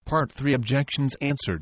Part 3 Objections answered.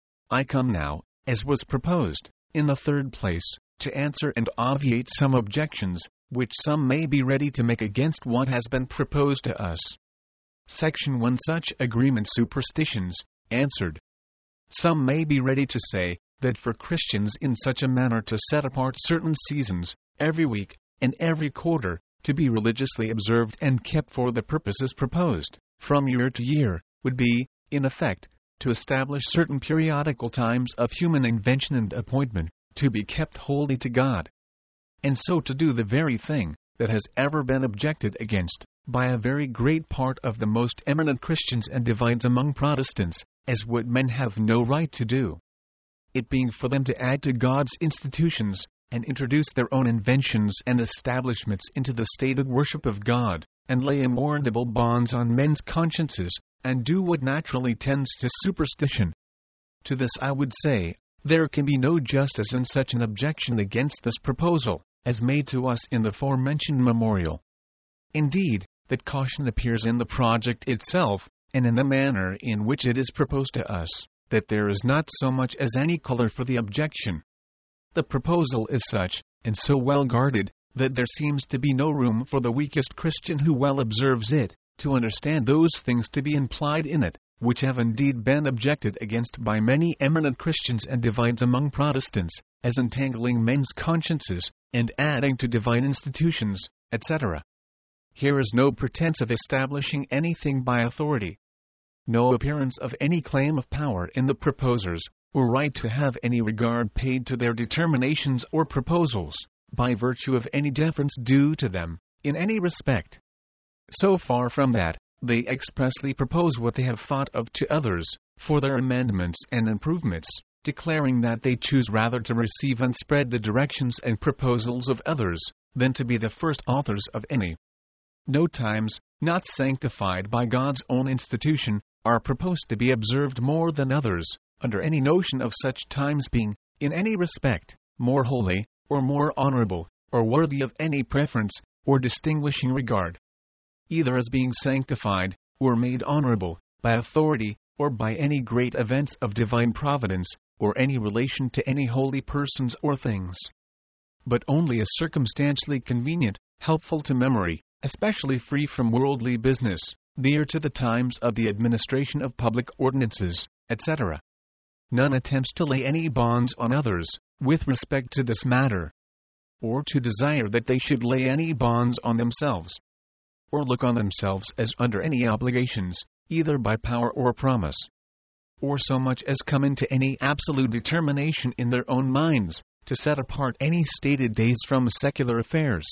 I come now, as was proposed, in the third place, to answer and obviate some objections, which some may be ready to make against what has been proposed to us. Section 1 Such agreement superstitions, answered. Some may be ready to say, that for Christians in such a manner to set apart certain seasons, every week, and every quarter, to be religiously observed and kept for the purposes proposed, from year to year, would be, in effect, to establish certain periodical times of human invention and appointment, to be kept holy to God. And so to do the very thing that has ever been objected against, by a very great part of the most eminent Christians and divines among Protestants, as what men have no right to do. It being for them to add to God's institutions, and introduce their own inventions and establishments into the stated worship of God, and lay immortal bonds on men's consciences, and do what naturally tends to superstition. To this I would say, there can be no justice in such an objection against this proposal, as made to us in the forementioned memorial. Indeed, that caution appears in the project itself, and in the manner in which it is proposed to us, that there is not so much as any color for the objection. The proposal is such, and so well guarded, that there seems to be no room for the weakest Christian who well observes it, to understand those things to be implied in it, which have indeed been objected against by many eminent Christians and divines among Protestants, as entangling men's consciences, and adding to divine institutions, etc. Here is no pretense of establishing anything by authority. No appearance of any claim of power in the proposers, or right to have any regard paid to their determinations or proposals, by virtue of any deference due to them, in any respect. So far from that, they expressly propose what they have thought of to others, for their amendments and improvements, declaring that they choose rather to receive and spread the directions and proposals of others, than to be the first authors of any. No times, not sanctified by God's own institution, are proposed to be observed more than others, under any notion of such times being, in any respect, more holy, or more honorable, or worthy of any preference, or distinguishing regard, either as being sanctified, or made honorable, by authority, or by any great events of divine providence, or any relation to any holy persons or things, but only as circumstantially convenient, helpful to memory, especially free from worldly business, near to the times of the administration of public ordinances, etc. None attempts to lay any bonds on others, with respect to this matter, or to desire that they should lay any bonds on themselves, or look on themselves as under any obligations, either by power or promise, or so much as come into any absolute determination in their own minds, to set apart any stated days from secular affairs,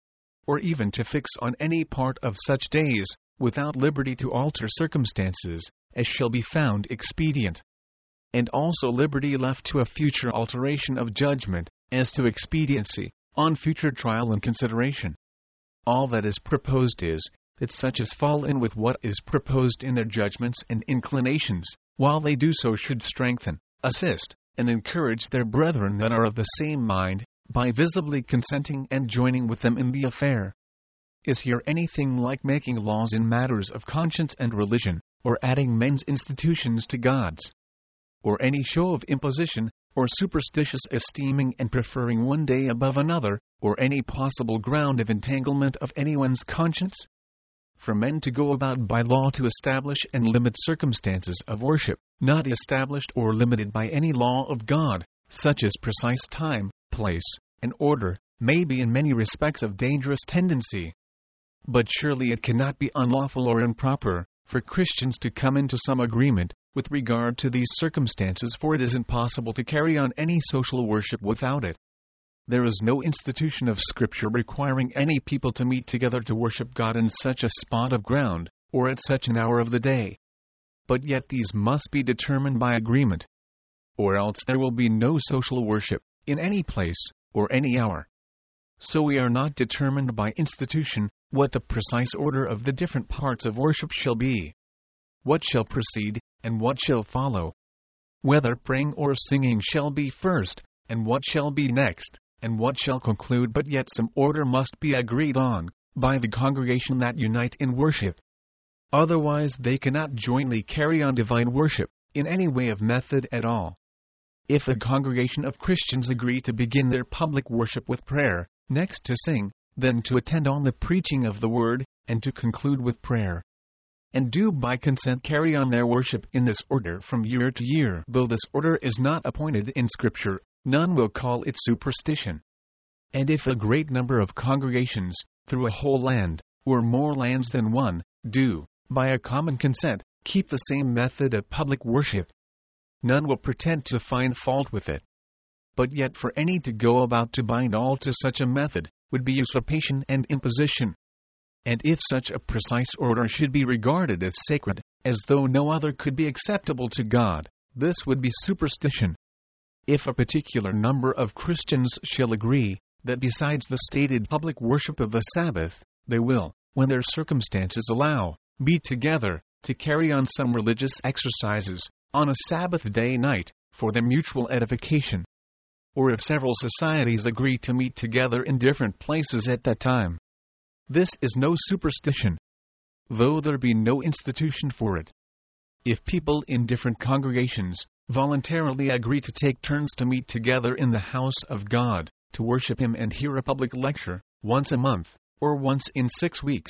or even to fix on any part of such days, without liberty to alter circumstances, as shall be found expedient, and also liberty left to a future alteration of judgment, as to expediency, on future trial and consideration. All that is proposed is, that such as fall in with what is proposed in their judgments and inclinations, while they do so should strengthen, assist, and encourage their brethren that are of the same mind, by visibly consenting and joining with them in the affair. Is here anything like making laws in matters of conscience and religion, or adding men's institutions to God's? Or any show of imposition, or superstitious esteeming and preferring one day above another, or any possible ground of entanglement of anyone's conscience? For men to go about by law to establish and limit circumstances of worship, not established or limited by any law of God, such as precise time, place, and order, may be in many respects of dangerous tendency. But surely it cannot be unlawful or improper, for Christians to come into some agreement, with regard to these circumstances, for it is impossible to carry on any social worship without it. There is no institution of Scripture requiring any people to meet together to worship God in such a spot of ground, or at such an hour of the day. But yet these must be determined by agreement, or else there will be no social worship, in any place, or any hour. So we are not determined by institution, what the precise order of the different parts of worship shall be, what shall precede, and what shall follow, whether praying or singing shall be first, and what shall be next, and what shall conclude, but yet some order must be agreed on, by the congregation that unite in worship. Otherwise they cannot jointly carry on divine worship, in any way of method at all. If a congregation of Christians agree to begin their public worship with prayer, next to sing, then to attend on the preaching of the word, and to conclude with prayer, and do by consent carry on their worship in this order from year to year, though this order is not appointed in Scripture, none will call it superstition. And if a great number of congregations, through a whole land, or more lands than one, do, by a common consent, keep the same method of public worship, none will pretend to find fault with it. But yet for any to go about to bind all to such a method, would be usurpation and imposition. And if such a precise order should be regarded as sacred, as though no other could be acceptable to God, this would be superstition. If a particular number of Christians shall agree, that besides the stated public worship of the Sabbath, they will, when their circumstances allow, be together, to carry on some religious exercises, on a Sabbath day night, for their mutual edification. Or if several societies agree to meet together in different places at that time, this is no superstition, though there be no institution for it. If people in different congregations voluntarily agree to take turns to meet together in the house of God, to worship Him and hear a public lecture, once a month, or once in 6 weeks,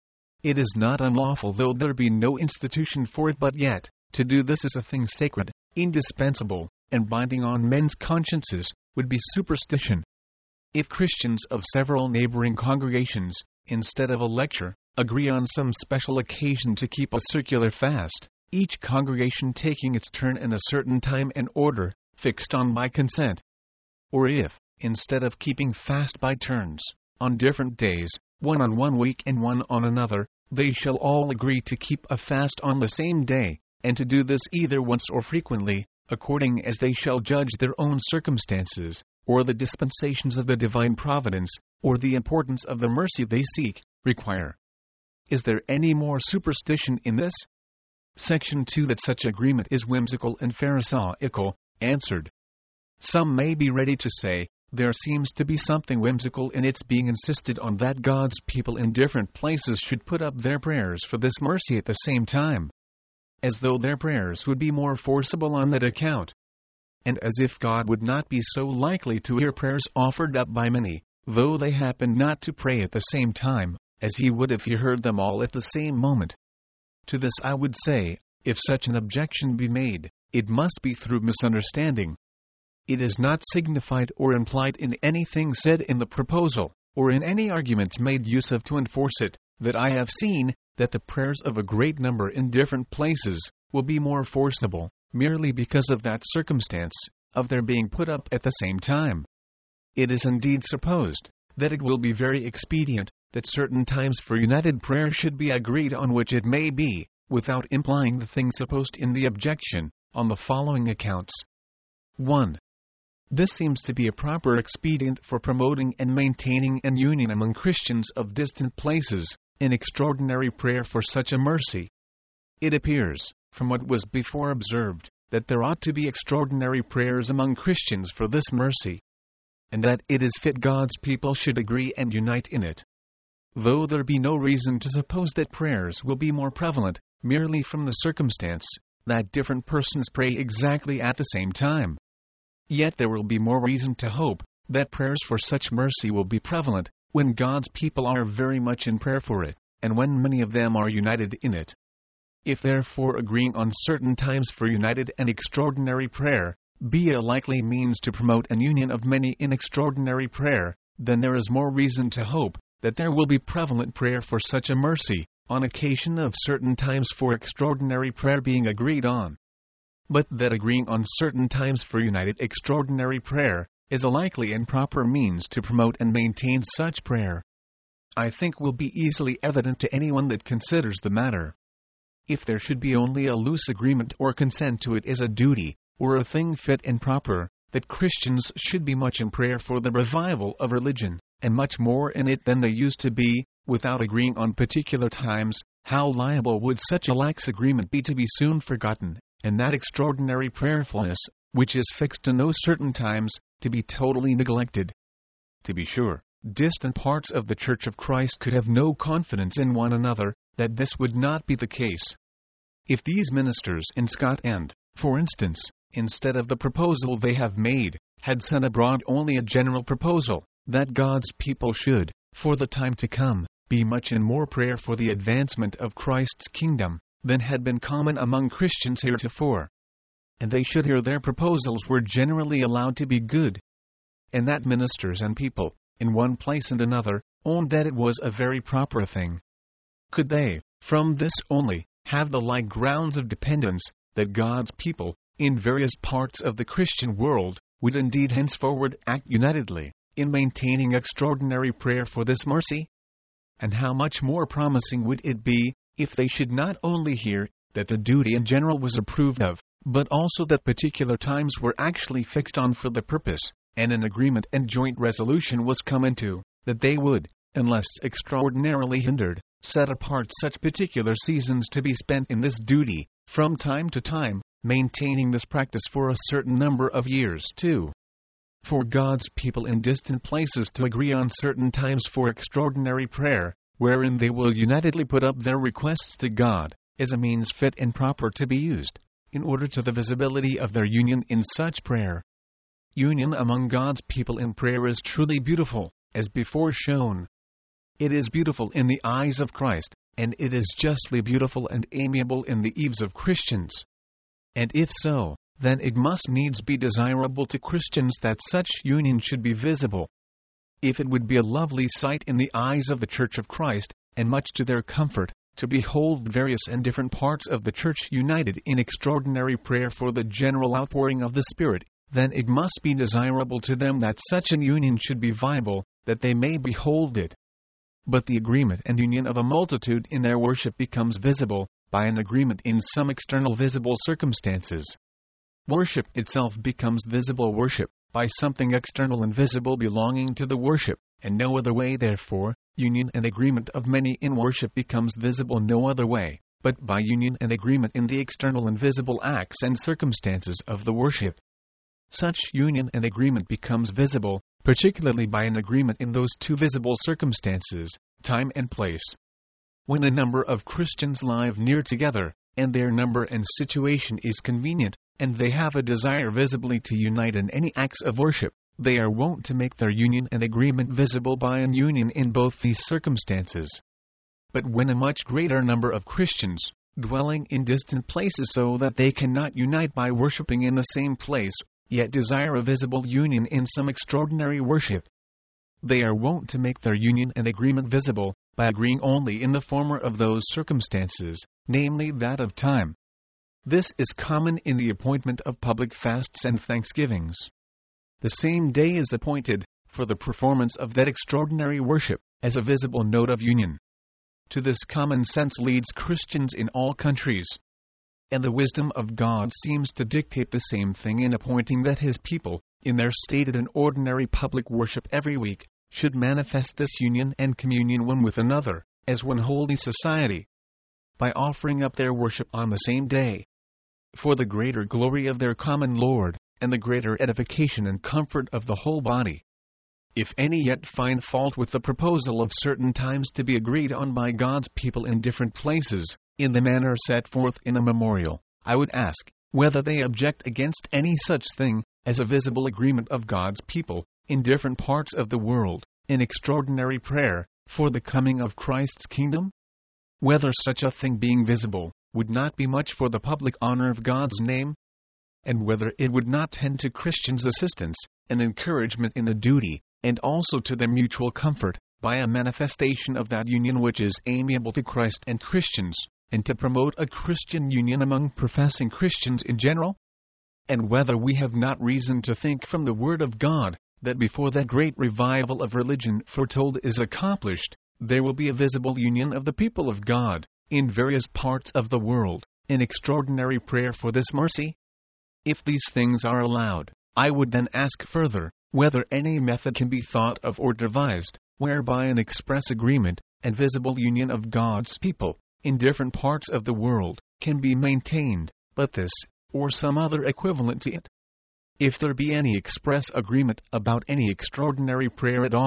it is not unlawful though there be no institution for it, but yet, to do this is a thing sacred, indispensable, and binding on men's consciences, would be superstition. If Christians of several neighboring congregations, instead of a lecture, agree on some special occasion to keep a circular fast, each congregation taking its turn in a certain time and order, fixed on by consent. Or if, instead of keeping fast by turns, on different days, one on one week and one on another, they shall all agree to keep a fast on the same day, and to do this either once or frequently, according as they shall judge their own circumstances, or the dispensations of the divine providence, or the importance of the mercy they seek, require. Is there any more superstition in this? Section 2. That such agreement is whimsical and pharisaical, answered. Some may be ready to say, there seems to be something whimsical in its being insisted on that God's people in different places should put up their prayers for this mercy at the same time, as though their prayers would be more forcible on that account, and as if God would not be so likely to hear prayers offered up by many, though they happen not to pray at the same time, as He would if He heard them all at the same moment. To this I would say, if such an objection be made, it must be through misunderstanding. It is not signified or implied in anything said in the proposal, or in any arguments made use of to enforce it, that I have seen, that the prayers of a great number in different places will be more forcible, merely because of that circumstance, of their being put up at the same time. It is indeed supposed, that it will be very expedient, that certain times for united prayer should be agreed on, which it may be, without implying the thing supposed in the objection, on the following accounts. 1. This seems to be a proper expedient for promoting and maintaining an union among Christians of distant places, in extraordinary prayer for such a mercy. It appears, from what was before observed, that there ought to be extraordinary prayers among Christians for this mercy, and that it is fit God's people should agree and unite in it. Though there be no reason to suppose that prayers will be more prevalent, merely from the circumstance that different persons pray exactly at the same time, yet there will be more reason to hope that prayers for such mercy will be prevalent, when God's people are very much in prayer for it, and when many of them are united in it. If therefore agreeing on certain times for united and extraordinary prayer be a likely means to promote an union of many in extraordinary prayer, then there is more reason to hope that there will be prevalent prayer for such a mercy, on occasion of certain times for extraordinary prayer being agreed on. But that agreeing on certain times for united extraordinary prayer is a likely and proper means to promote and maintain such prayer, I think will be easily evident to anyone that considers the matter. If there should be only a loose agreement or consent to it as a duty, or a thing fit and proper, that Christians should be much in prayer for the revival of religion, and much more in it than they used to be, without agreeing on particular times, how liable would such a lax agreement be to be soon forgotten, and that extraordinary prayerfulness, which is fixed to no certain times, to be totally neglected. To be sure, distant parts of the Church of Christ could have no confidence in one another that this would not be the case. If these ministers in Scotland, for instance, instead of the proposal they have made, had sent abroad only a general proposal, that God's people should, for the time to come, be much in more prayer for the advancement of Christ's kingdom, than had been common among Christians heretofore. And they should hear their proposals were generally allowed to be good. And that ministers and people, in one place and another, owned that it was a very proper thing. Could they, from this only, have the like grounds of dependence, that God's people, in various parts of the Christian world, would indeed henceforward act unitedly, in maintaining extraordinary prayer for this mercy? And how much more promising would it be, if they should not only hear that the duty in general was approved of, but also that particular times were actually fixed on for the purpose, and an agreement and joint resolution was come into, that they would, unless extraordinarily hindered, set apart such particular seasons to be spent in this duty, from time to time, maintaining this practice for a certain number of years too. For God's people in distant places to agree on certain times for extraordinary prayer, wherein they will unitedly put up their requests to God, is a means fit and proper to be used, in order to the visibility of their union in such prayer. Union among God's people in prayer is truly beautiful, as before shown. It is beautiful in the eyes of Christ, and it is justly beautiful and amiable in the eves of Christians. And if so, then it must needs be desirable to Christians that such union should be visible. If it would be a lovely sight in the eyes of the Church of Christ, and much to their comfort, to behold various and different parts of the Church united in extraordinary prayer for the general outpouring of the Spirit, then it must be desirable to them that such an union should be viable, that they may behold it. But the agreement and union of a multitude in their worship becomes visible, by an agreement in some external visible circumstances. Worship itself becomes visible worship, by something external and visible belonging to the worship, and no other way therefore, union and agreement of many in worship becomes visible no other way, but by union and agreement in the external and visible acts and circumstances of the worship. Such union and agreement becomes visible, particularly by an agreement in those two visible circumstances, time and place. When a number of Christians live near together, and their number and situation is convenient, and they have a desire visibly to unite in any acts of worship, they are wont to make their union and agreement visible by an union in both these circumstances. But when a much greater number of Christians, dwelling in distant places so that they cannot unite by worshipping in the same place, yet desire a visible union in some extraordinary worship, they are wont to make their union and agreement visible, by agreeing only in the former of those circumstances, namely that of time. This is common in the appointment of public fasts and thanksgivings. The same day is appointed, for the performance of that extraordinary worship, as a visible note of union. To this common sense leads Christians in all countries. And the wisdom of God seems to dictate the same thing in appointing that His people, in their stated and ordinary public worship every week, should manifest this union and communion one with another, as one holy society, by offering up their worship on the same day, for the greater glory of their common Lord, and the greater edification and comfort of the whole body. If any yet find fault with the proposal of certain times to be agreed on by God's people in different places, in the manner set forth in a memorial, I would ask, whether they object against any such thing, as a visible agreement of God's people, in different parts of the world, in extraordinary prayer, for the coming of Christ's kingdom? Whether such a thing being visible, would not be much for the public honor of God's name? And whether it would not tend to Christians' assistance, and encouragement in the duty, and also to their mutual comfort, by a manifestation of that union which is amiable to Christ and Christians, and to promote a Christian union among professing Christians in general? And whether we have not reason to think from the Word of God, that before that great revival of religion foretold is accomplished, there will be a visible union of the people of God, in various parts of the world, in extraordinary prayer for this mercy? If these things are allowed, I would then ask further, whether any method can be thought of or devised, whereby an express agreement, and visible union of God's people, in different parts of the world, can be maintained, but this, or some other equivalent to it. If there be any express agreement about any extraordinary prayer at all,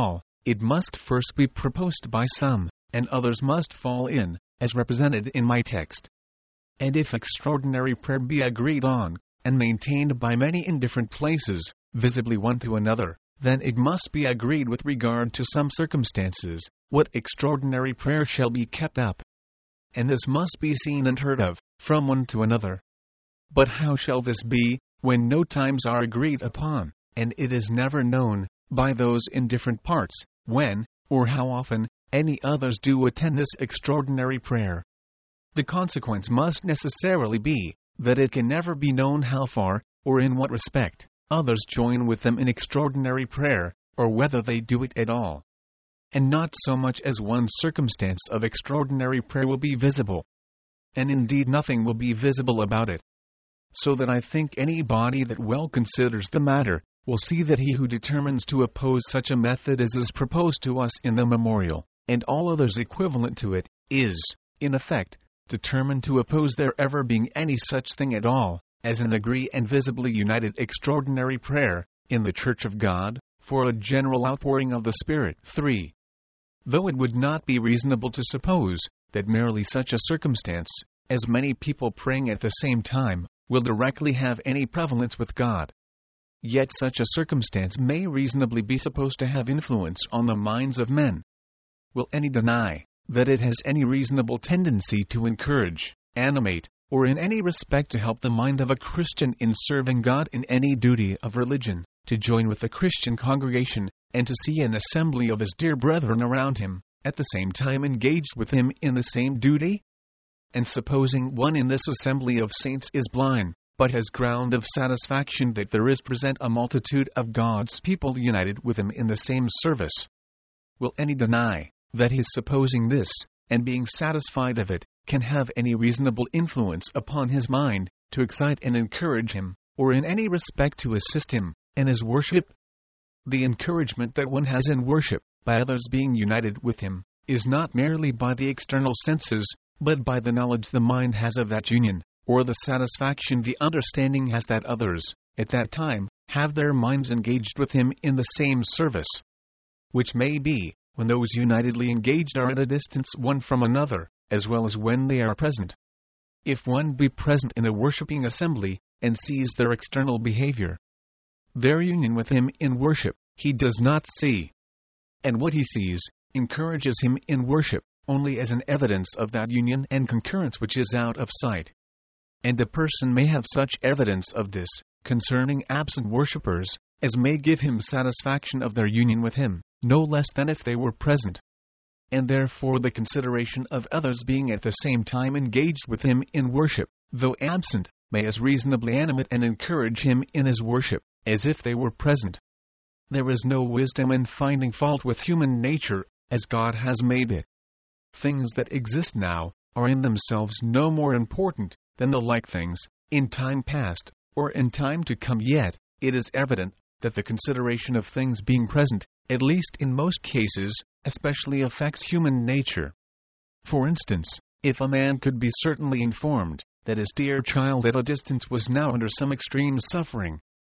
it must first be proposed by some, and others must fall in, as represented in my text. And if extraordinary prayer be agreed on, and maintained by many in different places, visibly one to another, then it must be agreed with regard to some circumstances, what extraordinary prayer shall be kept up. And this must be seen and heard of, from one to another. But how shall this be, when no times are agreed upon, and it is never known, by those in different parts, when, or how often, any others do attend this extraordinary prayer? The consequence must necessarily be, that it can never be known how far, or in what respect, others join with them in extraordinary prayer, or whether they do it at all. And not so much as one circumstance of extraordinary prayer will be visible. And indeed nothing will be visible about it. So that I think anybody that well considers the matter, will see that he who determines to oppose such a method as is proposed to us in the memorial, and all others equivalent to it, is, in effect, determined to oppose there ever being any such thing at all, as an agree and visibly united extraordinary prayer, in the Church of God, for a general outpouring of the Spirit. 3. Though it would not be reasonable to suppose, that merely such a circumstance, as many people praying at the same time, will directly have any prevalence with God. Yet such a circumstance may reasonably be supposed to have influence on the minds of men. Will any deny that it has any reasonable tendency to encourage, animate, or in any respect to help the mind of a Christian in serving God in any duty of religion, to join with the Christian congregation, and to see an assembly of his dear brethren around him, at the same time engaged with him in the same duty? And supposing one in this assembly of saints is blind, but has ground of satisfaction that there is present a multitude of God's people united with him in the same service, will any deny that his supposing this, and being satisfied of it, can have any reasonable influence upon his mind, to excite and encourage him, or in any respect to assist him, in his worship? The encouragement that one has in worship, by others being united with him, is not merely by the external senses, but by the knowledge the mind has of that union, or the satisfaction the understanding has that others, at that time, have their minds engaged with him in the same service. Which may be, when those unitedly engaged are at a distance one from another, as well as when they are present. If one be present in a worshipping assembly, and sees their external behavior, their union with him in worship, he does not see. And what he sees, encourages him in worship, only as an evidence of that union and concurrence which is out of sight. And a person may have such evidence of this, concerning absent worshippers, as may give him satisfaction of their union with him, no less than if they were present. And therefore the consideration of others being at the same time engaged with him in worship, though absent, may as reasonably animate and encourage him in his worship, as if they were present. There is no wisdom in finding fault with human nature, as God has made it. Things that exist now, are in themselves no more important, than the like things, in time past, or in time to come. Yet, it is evident, that the consideration of things being present, at least in most cases, especially affects human nature. For instance, if a man could be certainly informed, that his dear child at a distance was now under some extreme suffering,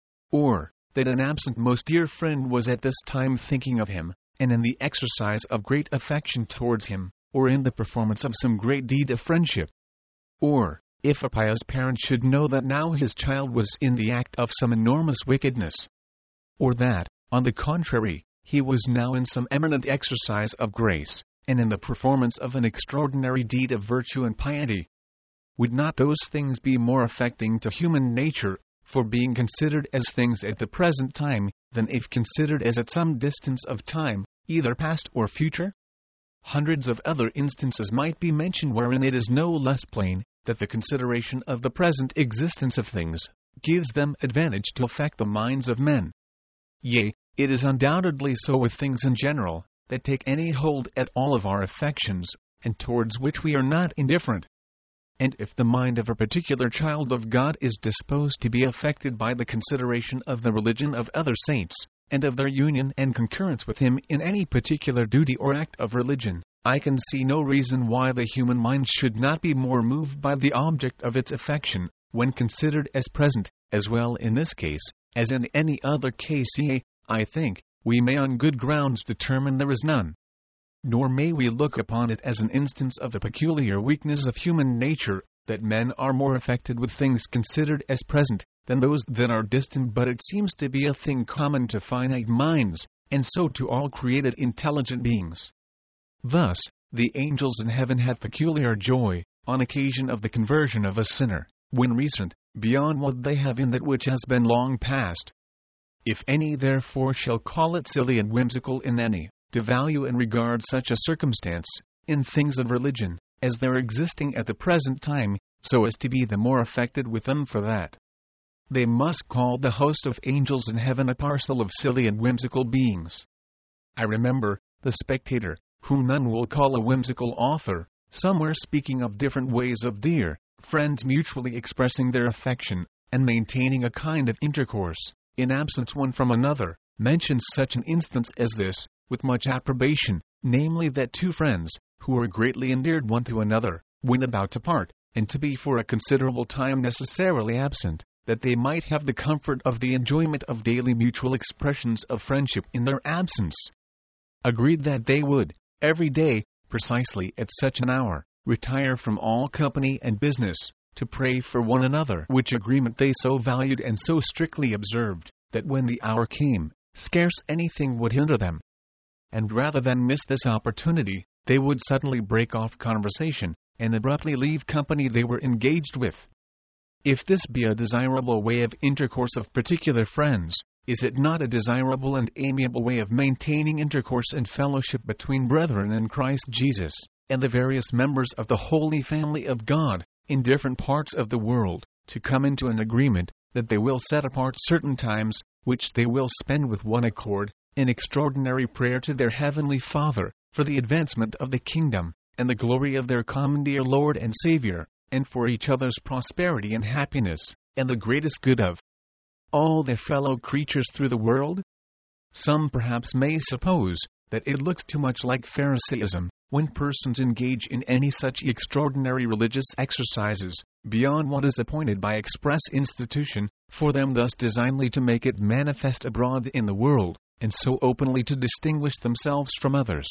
or that an absent most dear friend was at this time thinking of him, and in the exercise of great affection towards him, or in the performance of some great deed of friendship, or, if a pious parent should know that now his child was in the act of some enormous wickedness, or that, on the contrary, he was now in some eminent exercise of grace, and in the performance of an extraordinary deed of virtue and piety, would not those things be more affecting to human nature, for being considered as things at the present time, than if considered as at some distance of time, either past or future? Hundreds of other instances might be mentioned wherein it is no less plain, that the consideration of the present existence of things, gives them advantage to affect the minds of men. Yea, it is undoubtedly so with things in general, that take any hold at all of our affections, and towards which we are not indifferent. And if the mind of a particular child of God is disposed to be affected by the consideration of the religion of other saints, and of their union and concurrence with him in any particular duty or act of religion, I can see no reason why the human mind should not be more moved by the object of its affection, when considered as present, as well in this case, as in any other case. Yea, I think, we may on good grounds determine there is none. Nor may we look upon it as an instance of the peculiar weakness of human nature, that men are more affected with things considered as present, than those that are distant, but it seems to be a thing common to finite minds, and so to all created intelligent beings. Thus, the angels in heaven have peculiar joy, on occasion of the conversion of a sinner, when recent, beyond what they have in that which has been long past. If any therefore shall call it silly and whimsical in any, to value and regard such a circumstance, in things of religion, as they're existing at the present time, so as to be the more affected with them for that, they must call the host of angels in heaven a parcel of silly and whimsical beings. I remember, the Spectator, whom none will call a whimsical author, somewhere speaking of different ways of dear friends mutually expressing their affection, and maintaining a kind of intercourse, in absence one from another, mentions such an instance as this, with much approbation, namely that two friends, who are greatly endeared one to another, when about to part, and to be for a considerable time necessarily absent, that they might have the comfort of the enjoyment of daily mutual expressions of friendship in their absence, agreed that they would, every day, precisely at such an hour, retire from all company and business, to pray for one another, which agreement they so valued and so strictly observed, that when the hour came, scarce anything would hinder them. And rather than miss this opportunity, they would suddenly break off conversation, and abruptly leave company they were engaged with. If this be a desirable way of intercourse of particular friends, is it not a desirable and amiable way of maintaining intercourse and fellowship between brethren in Christ Jesus, and the various members of the holy family of God, in different parts of the world, to come into an agreement, that they will set apart certain times, which they will spend with one accord, in extraordinary prayer to their heavenly Father, for the advancement of the kingdom, and the glory of their common dear Lord and Savior, and for each other's prosperity and happiness, and the greatest good of all their fellow creatures through the world? Some perhaps may suppose that it looks too much like Pharisaism, when persons engage in any such extraordinary religious exercises, beyond what is appointed by express institution, for them thus designedly to make it manifest abroad in the world, and so openly to distinguish themselves from others.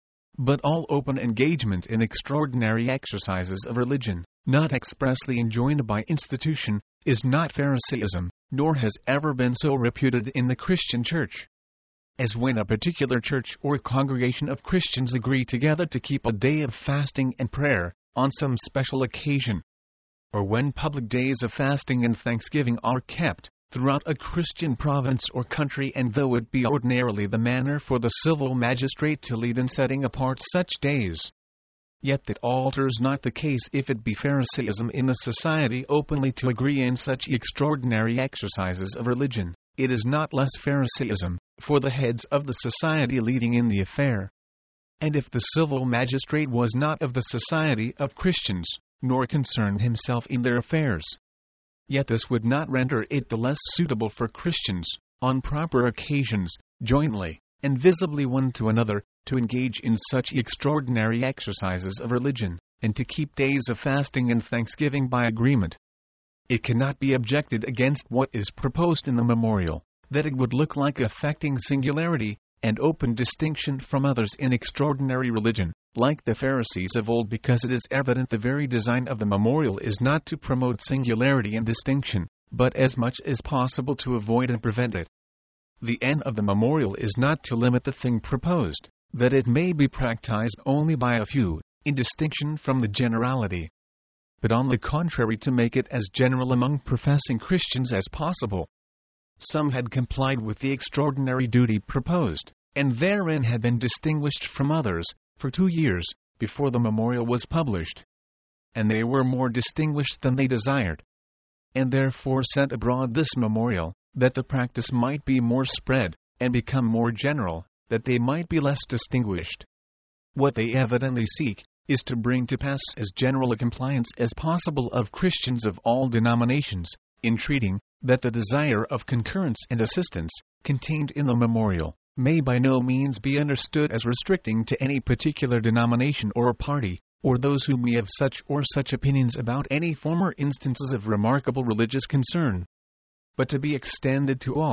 But all open engagement in extraordinary exercises of religion, not expressly enjoined by institution, is not Pharisaism, nor has ever been so reputed in the Christian Church. As when a particular church or congregation of Christians agree together to keep a day of fasting and prayer, on some special occasion, or when public days of fasting and thanksgiving are kept, throughout a Christian province or country, and though it be ordinarily the manner for the civil magistrate to lead in setting apart such days, yet that alters not the case if it be Pharisaism in the society openly to agree in such extraordinary exercises of religion. It is not less Pharisaism, for the heads of the society leading in the affair. And if the civil magistrate was not of the society of Christians, nor concerned himself in their affairs, yet this would not render it the less suitable for Christians, on proper occasions, jointly, and visibly one to another, to engage in such extraordinary exercises of religion, and to keep days of fasting and thanksgiving by agreement. It cannot be objected against what is proposed in the memorial, that it would look like affecting singularity, and open distinction from others in extraordinary religion, like the Pharisees of old, because it is evident the very design of the memorial is not to promote singularity and distinction, but as much as possible to avoid and prevent it. The end of the memorial is not to limit the thing proposed, that it may be practiced only by a few, in distinction from the generality, but on the contrary to make it as general among professing Christians as possible. Some had complied with the extraordinary duty proposed, and therein had been distinguished from others, for 2 years, before the memorial was published. And they were more distinguished than they desired, and therefore sent abroad this memorial, that the practice might be more spread, and become more general, that they might be less distinguished. What they evidently seek, is to bring to pass as general a compliance as possible of Christians of all denominations, entreating that the desire of concurrence and assistance, contained in the memorial, may by no means be understood as restricting to any particular denomination or party, or those who may have such or such opinions about any former instances of remarkable religious concern, but to be extended to all,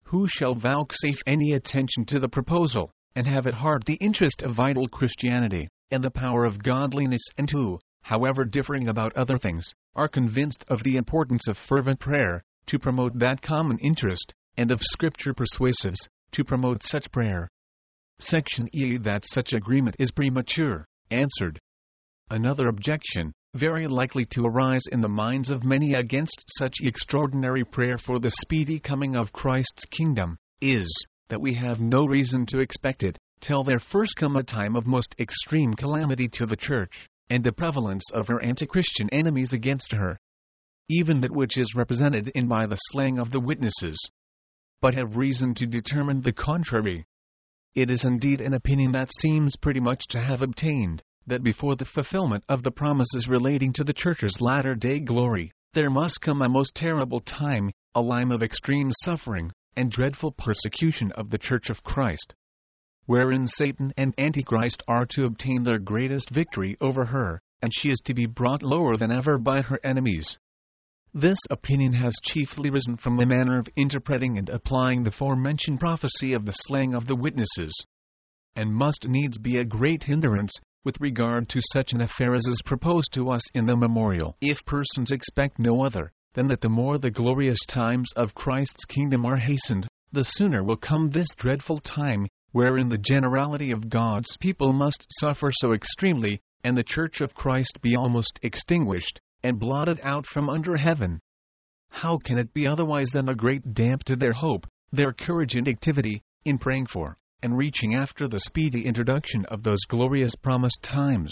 who shall vouchsafe any attention to the proposal, and have at heart the interest of vital Christianity, and the power of godliness, and who, however differing about other things, are convinced of the importance of fervent prayer, to promote that common interest, and of Scripture persuasives, to promote such prayer. Section E. That such agreement is premature. Answered. Another objection, very likely to arise in the minds of many against such extraordinary prayer for the speedy coming of Christ's kingdom, is, that we have no reason to expect it, till there first come a time of most extreme calamity to the Church, and the prevalence of her anti-Christian enemies against her. Even that which is represented in by the slaying of the witnesses. But have reason to determine the contrary. It is indeed an opinion that seems pretty much to have obtained, that before the fulfillment of the promises relating to the Church's latter-day glory, there must come a most terrible time, a time of extreme suffering, and dreadful persecution of the Church of Christ, wherein Satan and Antichrist are to obtain their greatest victory over her, and she is to be brought lower than ever by her enemies. This opinion has chiefly risen from the manner of interpreting and applying the forementioned prophecy of the slaying of the witnesses, and must needs be a great hindrance, with regard to such an affair as is proposed to us in the memorial, if persons expect no other, than that the more the glorious times of Christ's kingdom are hastened, the sooner will come this dreadful time, wherein the generality of God's people must suffer so extremely, and the Church of Christ be almost extinguished, and blotted out from under heaven. How can it be otherwise than a great damp to their hope, their courage and activity, in praying for, and reaching after the speedy introduction of those glorious promised times?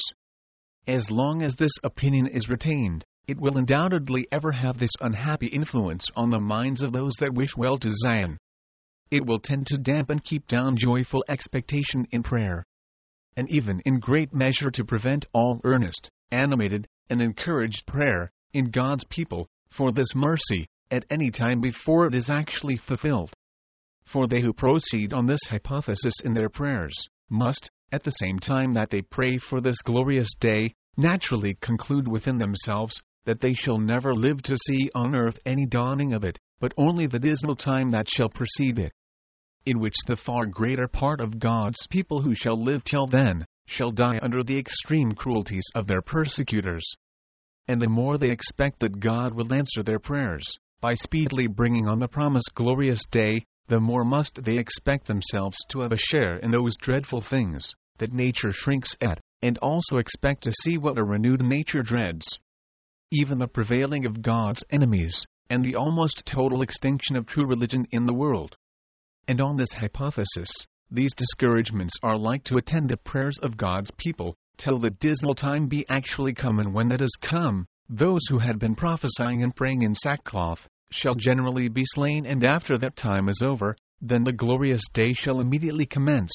As long as this opinion is retained, it will undoubtedly ever have this unhappy influence on the minds of those that wish well to Zion. It will tend to damp and keep down joyful expectation in prayer, and even in great measure to prevent all earnest, animated, and encouraged prayer, in God's people, for this mercy, at any time before it is actually fulfilled. For they who proceed on this hypothesis in their prayers, must, at the same time that they pray for this glorious day, naturally conclude within themselves, that they shall never live to see on earth any dawning of it, but only the dismal time that shall precede it, in which the far greater part of God's people who shall live till then, shall die under the extreme cruelties of their persecutors. And the more they expect that God will answer their prayers, by speedily bringing on the promised glorious day, the more must they expect themselves to have a share in those dreadful things, that nature shrinks at, and also expect to see what a renewed nature dreads. Even the prevailing of God's enemies, and the almost total extinction of true religion in the world. And on this hypothesis, these discouragements are like to attend the prayers of God's people, till the dismal time be actually come, and when that is come, those who had been prophesying and praying in sackcloth, shall generally be slain, and after that time is over, then the glorious day shall immediately commence.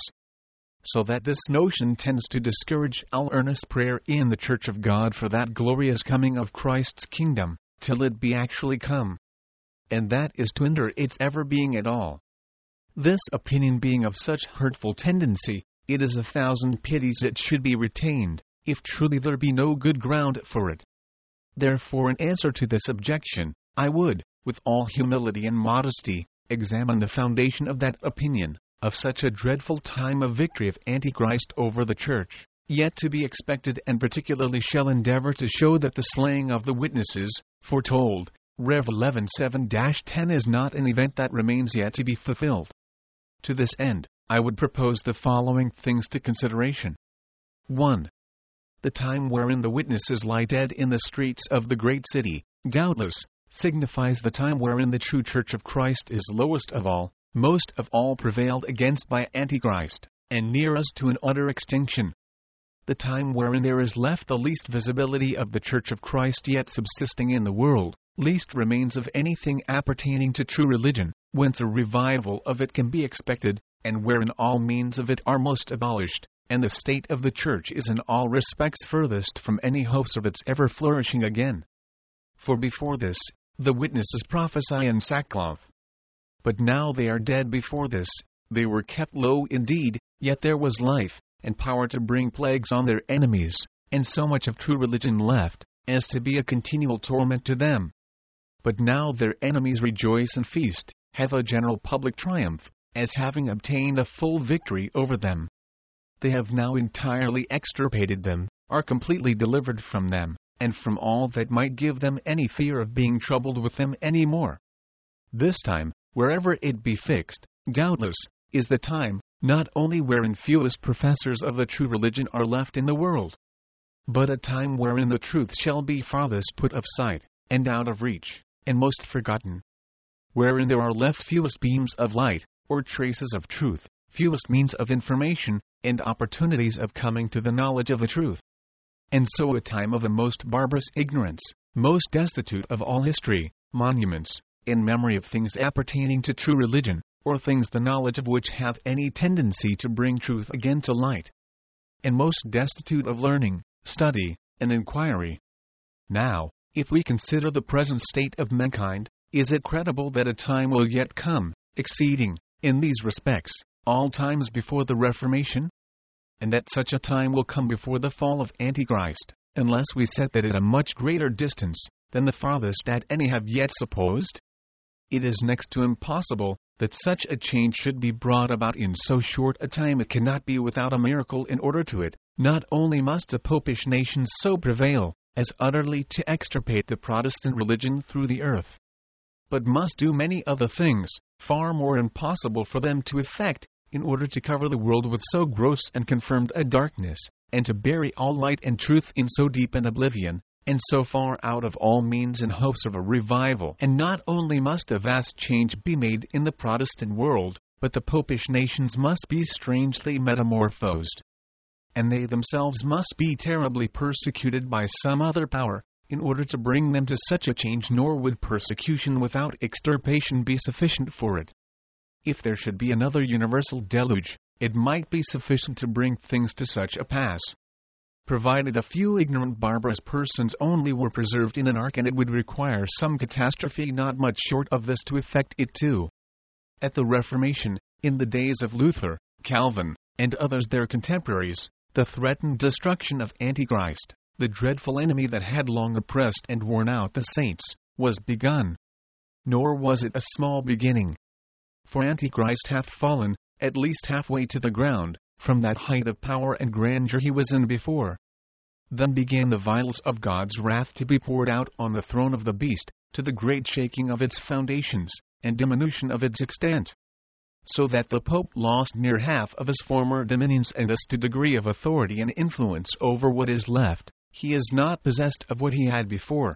So that this notion tends to discourage all earnest prayer in the Church of God for that glorious coming of Christ's kingdom, till it be actually come. And that is to hinder its ever being at all. This opinion being of such hurtful tendency, it is 1,000 pities it should be retained, if truly there be no good ground for it. Therefore, in answer to this objection, I would, with all humility and modesty, examine the foundation of that opinion, of such a dreadful time of victory of Antichrist over the Church, yet to be expected, and particularly shall endeavor to show that the slaying of the witnesses, foretold, Rev. 11:7-10, is not an event that remains yet to be fulfilled. To this end, I would propose the following things to consideration. 1. The time wherein the witnesses lie dead in the streets of the great city, doubtless, signifies the time wherein the true Church of Christ is lowest of all, most of all prevailed against by Antichrist, and nearest to an utter extinction. The time wherein there is left the least visibility of the Church of Christ yet subsisting in the world, least remains of anything appertaining to true religion, whence a revival of it can be expected, and wherein all means of it are most abolished, and the state of the Church is in all respects furthest from any hopes of its ever flourishing again. For before this, the witnesses prophesy in sackcloth. But now they are dead. Before this, they were kept low indeed, yet there was life, and power to bring plagues on their enemies, and so much of true religion left, as to be a continual torment to them. But now their enemies rejoice and feast, have a general public triumph, as having obtained a full victory over them. They have now entirely extirpated them, are completely delivered from them, and from all that might give them any fear of being troubled with them any more. This time, wherever it be fixed, doubtless, is the time, not only wherein fewest professors of the true religion are left in the world, but a time wherein the truth shall be farthest put of sight, and out of reach, and most forgotten. Wherein there are left fewest beams of light, or traces of truth, fewest means of information, and opportunities of coming to the knowledge of the truth. And so a time of a most barbarous ignorance, most destitute of all history, monuments, and memory of things appertaining to true religion, or things the knowledge of which have any tendency to bring truth again to light, and most destitute of learning, study, and inquiry. Now, if we consider the present state of mankind, is it credible that a time will yet come, exceeding, in these respects, all times before the Reformation? And that such a time will come before the fall of Antichrist, unless we set that at a much greater distance than the farthest that any have yet supposed? It is next to impossible that such a change should be brought about in so short a time. It cannot be without a miracle. In order to it, not only must the popish nations so prevail as utterly to extirpate the Protestant religion through the earth, but must do many other things, far more impossible for them to effect, in order to cover the world with so gross and confirmed a darkness, and to bury all light and truth in so deep an oblivion, and so far out of all means and hopes of a revival. And not only must a vast change be made in the Protestant world, but the popish nations must be strangely metamorphosed, and they themselves must be terribly persecuted by some other power, in order to bring them to such a change. Nor would persecution without extirpation be sufficient for it. If there should be another universal deluge, it might be sufficient to bring things to such a pass, provided a few ignorant barbarous persons only were preserved in an ark, and it would require some catastrophe not much short of this to effect it too. At the Reformation, in the days of Luther, Calvin, and others their contemporaries, the threatened destruction of Antichrist, the dreadful enemy that had long oppressed and worn out the saints, was begun. Nor was it a small beginning. For Antichrist hath fallen, at least halfway to the ground, from that height of power and grandeur he was in before. Then began the vials of God's wrath to be poured out on the throne of the beast, to the great shaking of its foundations, and diminution of its extent, so that the Pope lost near half of his former dominions, and thus to degree of authority and influence over what is left, he is not possessed of what he had before.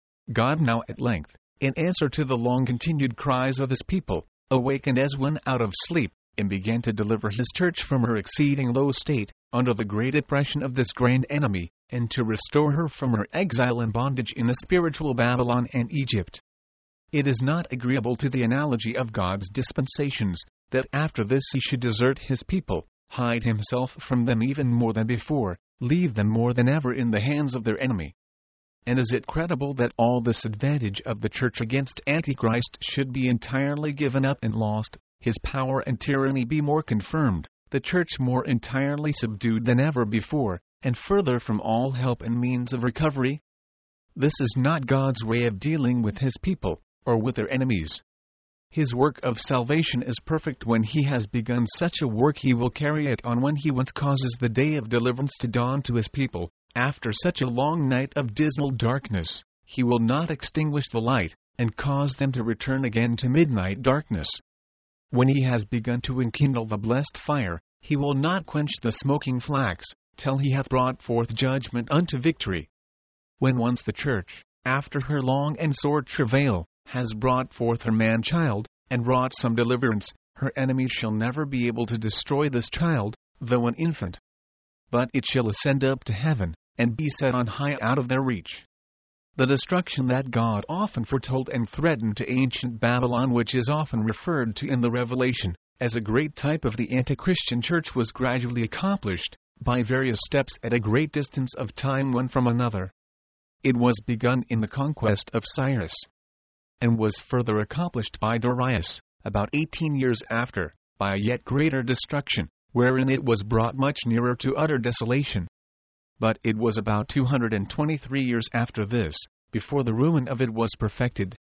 God now at length, in answer to the long-continued cries of his people, awakened as one out of sleep, and began to deliver his church from her exceeding low state, under the great oppression of this grand enemy, and to restore her from her exile and bondage in the spiritual Babylon and Egypt. It is not agreeable to the analogy of God's dispensations, that after this he should desert his people, hide himself from them even more than before, leave them more than ever in the hands of their enemy. And is it credible that all this advantage of the church against Antichrist should be entirely given up and lost, his power and tyranny be more confirmed, the church more entirely subdued than ever before, and further from all help and means of recovery? This is not God's way of dealing with his people, or with their enemies. His work of salvation is perfect. When he has begun such a work, he will carry it on when he once causes the day of deliverance to dawn to his people. After such a long night of dismal darkness, he will not extinguish the light, and cause them to return again to midnight darkness. When he has begun to enkindle the blessed fire, he will not quench the smoking flax, till he hath brought forth judgment unto victory. When once the church, after her long and sore travail, has brought forth her man-child, and wrought some deliverance, her enemies shall never be able to destroy this child, though an infant. But it shall ascend up to heaven, and be set on high out of their reach. The destruction that God often foretold and threatened to ancient Babylon, which is often referred to in the Revelation, as a great type of the anti-Christian church, was gradually accomplished, by various steps at a great distance of time one from another. It was begun in the conquest of Cyrus, and was further accomplished by Darius, about 18 years after, by a yet greater destruction, wherein it was brought much nearer to utter desolation. But it was about 223 years after this, before the ruin of it was perfected,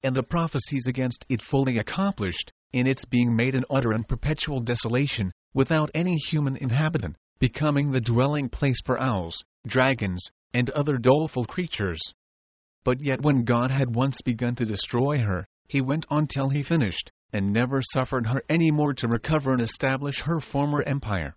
and the prophecies against it fully accomplished, in its being made an utter and perpetual desolation, without any human inhabitant, becoming the dwelling place for owls, dragons, and other doleful creatures. But yet when God had once begun to destroy her, he went on till he finished, and never suffered her any more to recover and establish her former empire.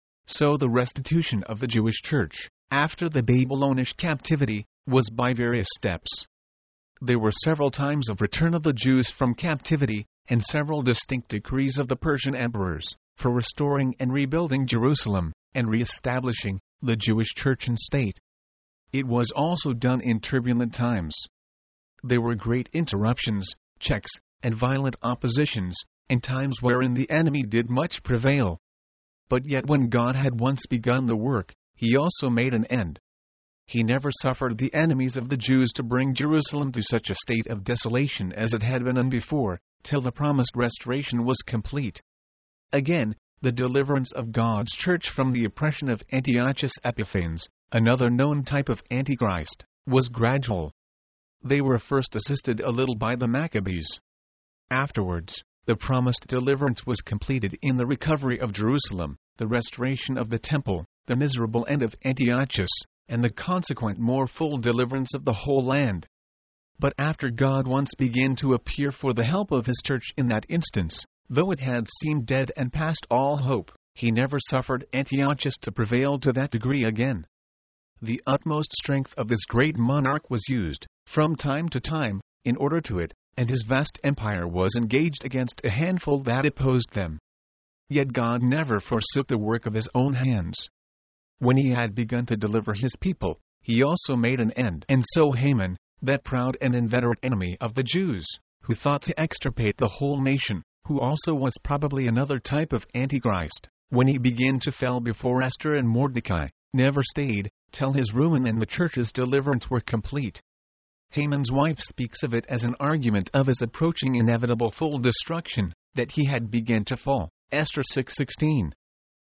So the restitution of the Jewish church, after the Babylonish captivity, was by various steps. There were several times of return of the Jews from captivity, and several distinct decrees of the Persian emperors, for restoring and rebuilding Jerusalem, and re-establishing the Jewish church and state. It was also done in turbulent times. There were great interruptions, checks, and violent oppositions, and times wherein the enemy did much prevail. But yet when God had once begun the work, he also made an end. He never suffered the enemies of the Jews to bring Jerusalem to such a state of desolation as it had been in before, till the promised restoration was complete. Again, the deliverance of God's church from the oppression of Antiochus Epiphanes, another known type of Antichrist, was gradual. They were first assisted a little by the Maccabees. Afterwards, the promised deliverance was completed in the recovery of Jerusalem, the restoration of the temple, the miserable end of Antiochus, and the consequent more full deliverance of the whole land. But after God once began to appear for the help of his church in that instance, though it had seemed dead and past all hope, he never suffered Antiochus to prevail to that degree again. The utmost strength of this great monarch was used, from time to time, in order to it, and his vast empire was engaged against a handful that opposed them. Yet God never forsook the work of his own hands. When he had begun to deliver his people, he also made an end. And so Haman, that proud and inveterate enemy of the Jews, who thought to extirpate the whole nation, who also was probably another type of Antichrist, when he began to fall before Esther and Mordecai, never stayed, till his ruin and the church's deliverance were complete. Haman's wife speaks of it as an argument of his approaching inevitable full destruction, that he had begun to fall. Esther 6:16.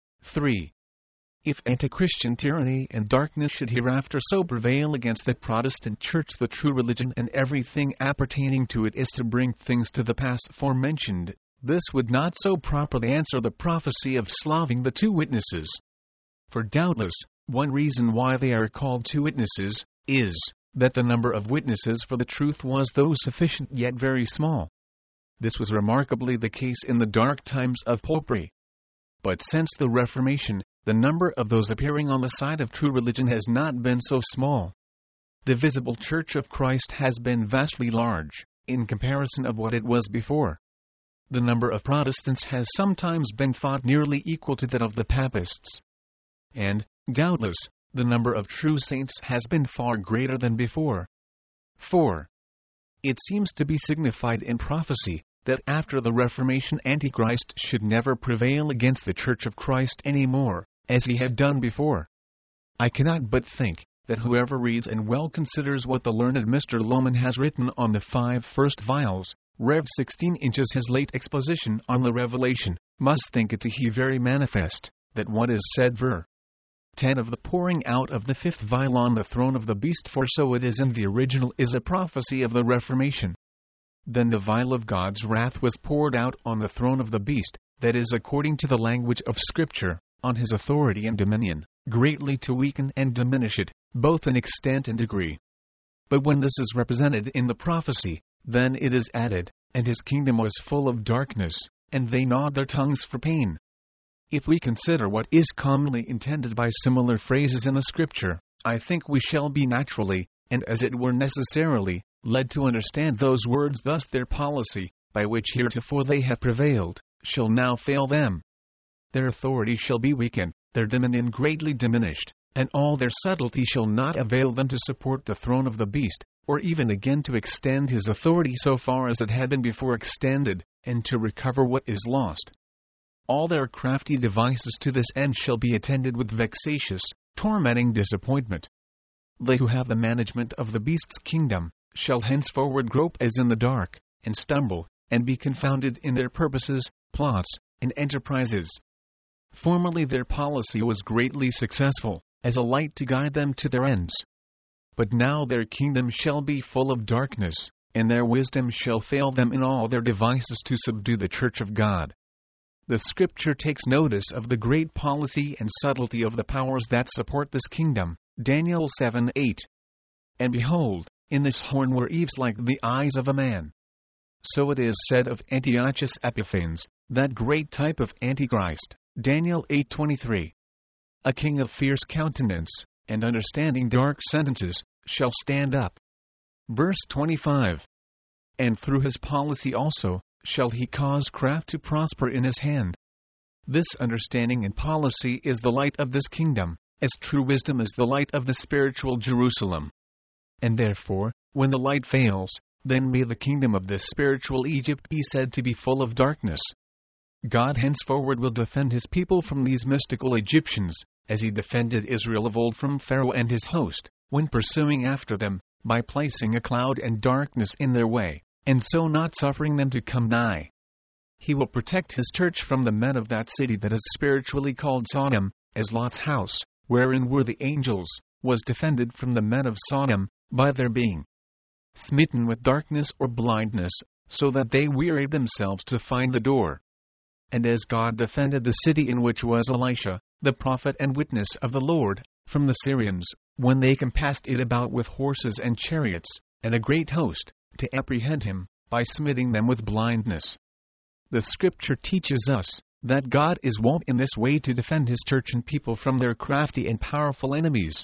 3. If anti-Christian tyranny and darkness should hereafter so prevail against the Protestant Church, the true religion and everything appertaining to it is to bring things to the pass forementioned, this would not so properly answer the prophecy of slaving the two witnesses. For doubtless, one reason why they are called two witnesses, is, that the number of witnesses for the truth was though sufficient yet very small. This was remarkably the case in the dark times of Popery. But since the Reformation, the number of those appearing on the side of true religion has not been so small. The visible Church of Christ has been vastly large, in comparison of what it was before. The number of Protestants has sometimes been thought nearly equal to that of the Papists. And, doubtless, the number of true saints has been far greater than before. 4. It seems to be signified in prophecy, that after the Reformation Antichrist should never prevail against the Church of Christ any more, as he had done before. I cannot but think, that whoever reads and well considers what the learned Mr. Lohman has written on the 5 first vials, Rev 16 inches his late exposition on the Revelation, must think it to he very manifest, that what is said ver. 10 of the pouring out of the 5th vial on the throne of the beast, for so it is in the original, is a prophecy of the Reformation. Then the vial of God's wrath was poured out on the throne of the beast, that is according to the language of Scripture, on his authority and dominion, greatly to weaken and diminish it, both in extent and degree. But when this is represented in the prophecy, then it is added, and his kingdom was full of darkness, and they gnawed their tongues for pain. If we consider what is commonly intended by similar phrases in the Scripture, I think we shall be naturally, and as it were necessarily, led to understand those words thus: their policy, by which heretofore they have prevailed, shall now fail them. Their authority shall be weakened, their dominion greatly diminished, and all their subtlety shall not avail them to support the throne of the beast, or even again to extend his authority so far as it had been before extended, and to recover what is lost. All their crafty devices to this end shall be attended with vexatious, tormenting disappointment. They who have the management of the beast's kingdom, shall henceforward grope as in the dark, and stumble, and be confounded in their purposes, plots, and enterprises. Formerly their policy was greatly successful, as a light to guide them to their ends. But now their kingdom shall be full of darkness, and their wisdom shall fail them in all their devices to subdue the church of God. The Scripture takes notice of the great policy and subtlety of the powers that support this kingdom, Daniel 7:8. And behold, in this horn were eves like the eyes of a man. So it is said of Antiochus Epiphanes, that great type of Antichrist, Daniel 8:23. A king of fierce countenance, and understanding dark sentences, shall stand up. Verse 25. And through his policy also, shall he cause craft to prosper in his hand. This understanding and policy is the light of this kingdom, as true wisdom is the light of the spiritual Jerusalem. And therefore, when the light fails, then may the kingdom of this spiritual Egypt be said to be full of darkness. God henceforward will defend his people from these mystical Egyptians, as he defended Israel of old from Pharaoh and his host, when pursuing after them, by placing a cloud and darkness in their way, and so not suffering them to come nigh. He will protect his church from the men of that city that is spiritually called Sodom, as Lot's house, wherein were the angels, was defended from the men of Sodom, by their being smitten with darkness or blindness, so that they wearied themselves to find the door. And as God defended the city in which was Elisha, the prophet and witness of the Lord, from the Syrians, when they compassed it about with horses and chariots, and a great host, to apprehend him, by smiting them with blindness. The Scripture teaches us that God is wont in this way to defend his church and people from their crafty and powerful enemies.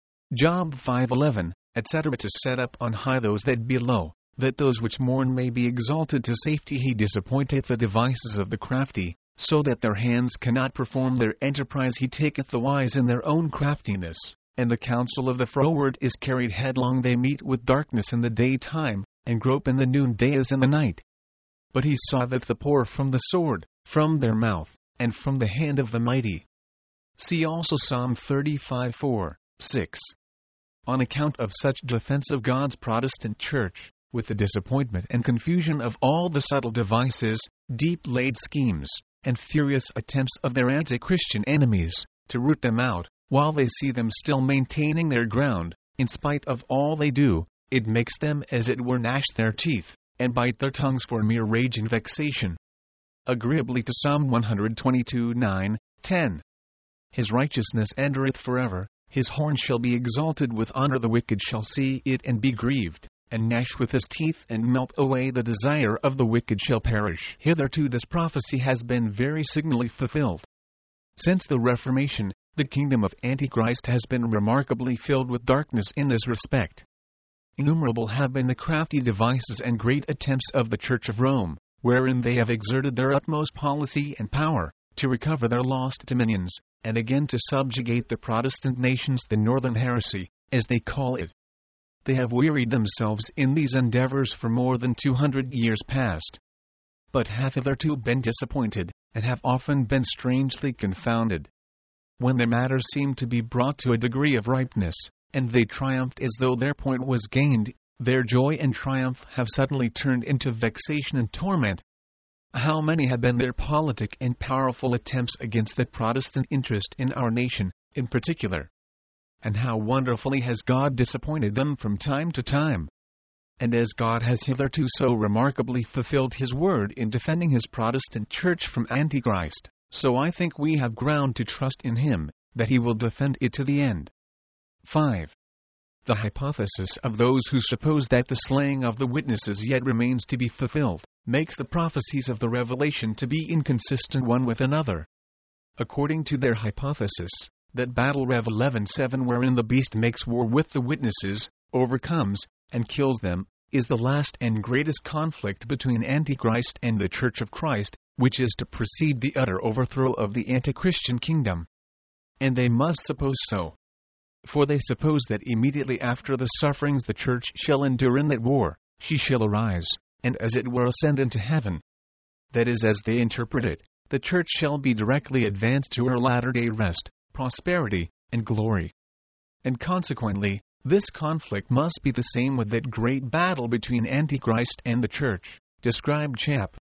Job 5:11, etc. To set up on high those that be low, that those which mourn may be exalted to safety. He disappointeth the devices of the crafty, so that their hands cannot perform their enterprise. He taketh the wise in their own craftiness, and the counsel of the froward is carried headlong. They meet with darkness in the daytime, and grope in the noonday as in the night. But he saveth the poor from the sword, from their mouth, and from the hand of the mighty. See also Psalm 35:4, 6. On account of such defense of God's Protestant Church, with the disappointment and confusion of all the subtle devices, deep-laid schemes, and furious attempts of their anti-Christian enemies, to root them out, while they see them still maintaining their ground, in spite of all they do, it makes them as it were gnash their teeth, and bite their tongues for mere rage and vexation. Agreeably to Psalm 122:9, 10. His righteousness endureth forever, his horn shall be exalted with honor. The wicked shall see it and be grieved, and gnash with his teeth and melt away. The desire of the wicked shall perish. Hitherto this prophecy has been very signally fulfilled. Since the Reformation, the kingdom of Antichrist has been remarkably filled with darkness in this respect. Innumerable have been the crafty devices and great attempts of the Church of Rome, wherein they have exerted their utmost policy and power, to recover their lost dominions, and again to subjugate the Protestant nations, the Northern Heresy, as they call it. They have wearied themselves in these endeavors for more than 200 years past, but have hitherto been disappointed, and have often been strangely confounded. When their matters seemed to be brought to a degree of ripeness, and they triumphed as though their point was gained, their joy and triumph have suddenly turned into vexation and torment. How many have been their politic and powerful attempts against the Protestant interest in our nation, in particular? And how wonderfully has God disappointed them from time to time! And as God has hitherto so remarkably fulfilled his word in defending his Protestant church from Antichrist, so I think we have ground to trust in him, that he will defend it to the end. 5. The hypothesis of those who suppose that the slaying of the witnesses yet remains to be fulfilled, makes the prophecies of the Revelation to be inconsistent one with another. According to their hypothesis, that battle Rev 11:7 wherein the beast makes war with the witnesses, overcomes, and kills them, is the last and greatest conflict between Antichrist and the Church of Christ, which is to precede the utter overthrow of the anti-Christian kingdom. And they must suppose so. For they suppose that immediately after the sufferings the Church shall endure in that war, she shall arise, and as it were ascend into heaven. That is, as they interpret it, the Church shall be directly advanced to her latter-day rest, prosperity, and glory. And consequently, this conflict must be the same with that great battle between Antichrist and the Church, described chap.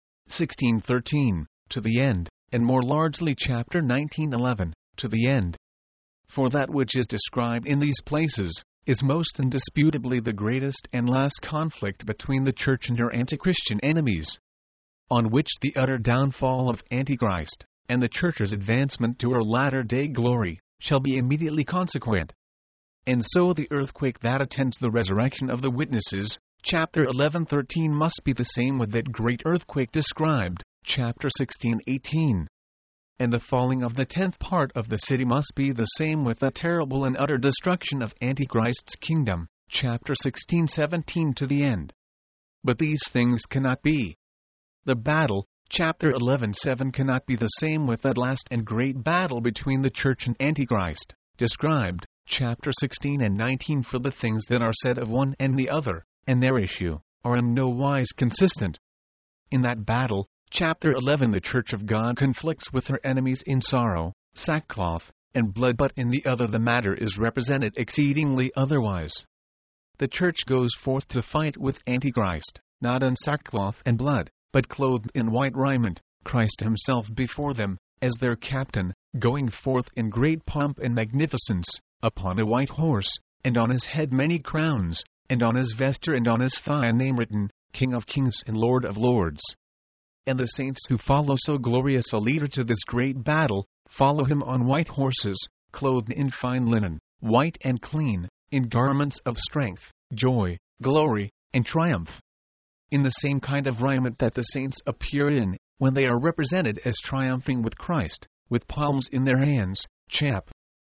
16:13, to the end, and more largely chapter 19:11, to the end. For that which is described in these places, is most indisputably the greatest and last conflict between the Church and her anti-Christian enemies, on which the utter downfall of Antichrist, and the Church's advancement to her latter-day glory, shall be immediately consequent. And so the earthquake that attends the resurrection of the witnesses, chapter 11:13, must be the same with that great earthquake described, chapter 16:18. And the falling of the 10th part of the city must be the same with the terrible and utter destruction of Antichrist's kingdom, chapter 16:17 to the end. But these things cannot be. The battle, chapter 11:7, cannot be the same with that last and great battle between the Church and Antichrist, described, chapter 16 and 19, for the things that are said of one and the other, and their issue, are in no wise consistent. In that battle, chapter 11, the Church of God conflicts with her enemies in sorrow, sackcloth, and blood, but in the other the matter is represented exceedingly otherwise. The Church goes forth to fight with Antichrist, not in sackcloth and blood, but clothed in white raiment, Christ himself before them, as their captain, going forth in great pomp and magnificence, upon a white horse, and on his head many crowns, and on his vesture and on his thigh a name written, King of Kings and Lord of Lords. And the saints who follow so glorious a leader to this great battle, follow him on white horses, clothed in fine linen, white and clean, in garments of strength, joy, glory, and triumph. In the same kind of raiment that the saints appear in, when they are represented as triumphing with Christ, with palms in their hands, chap.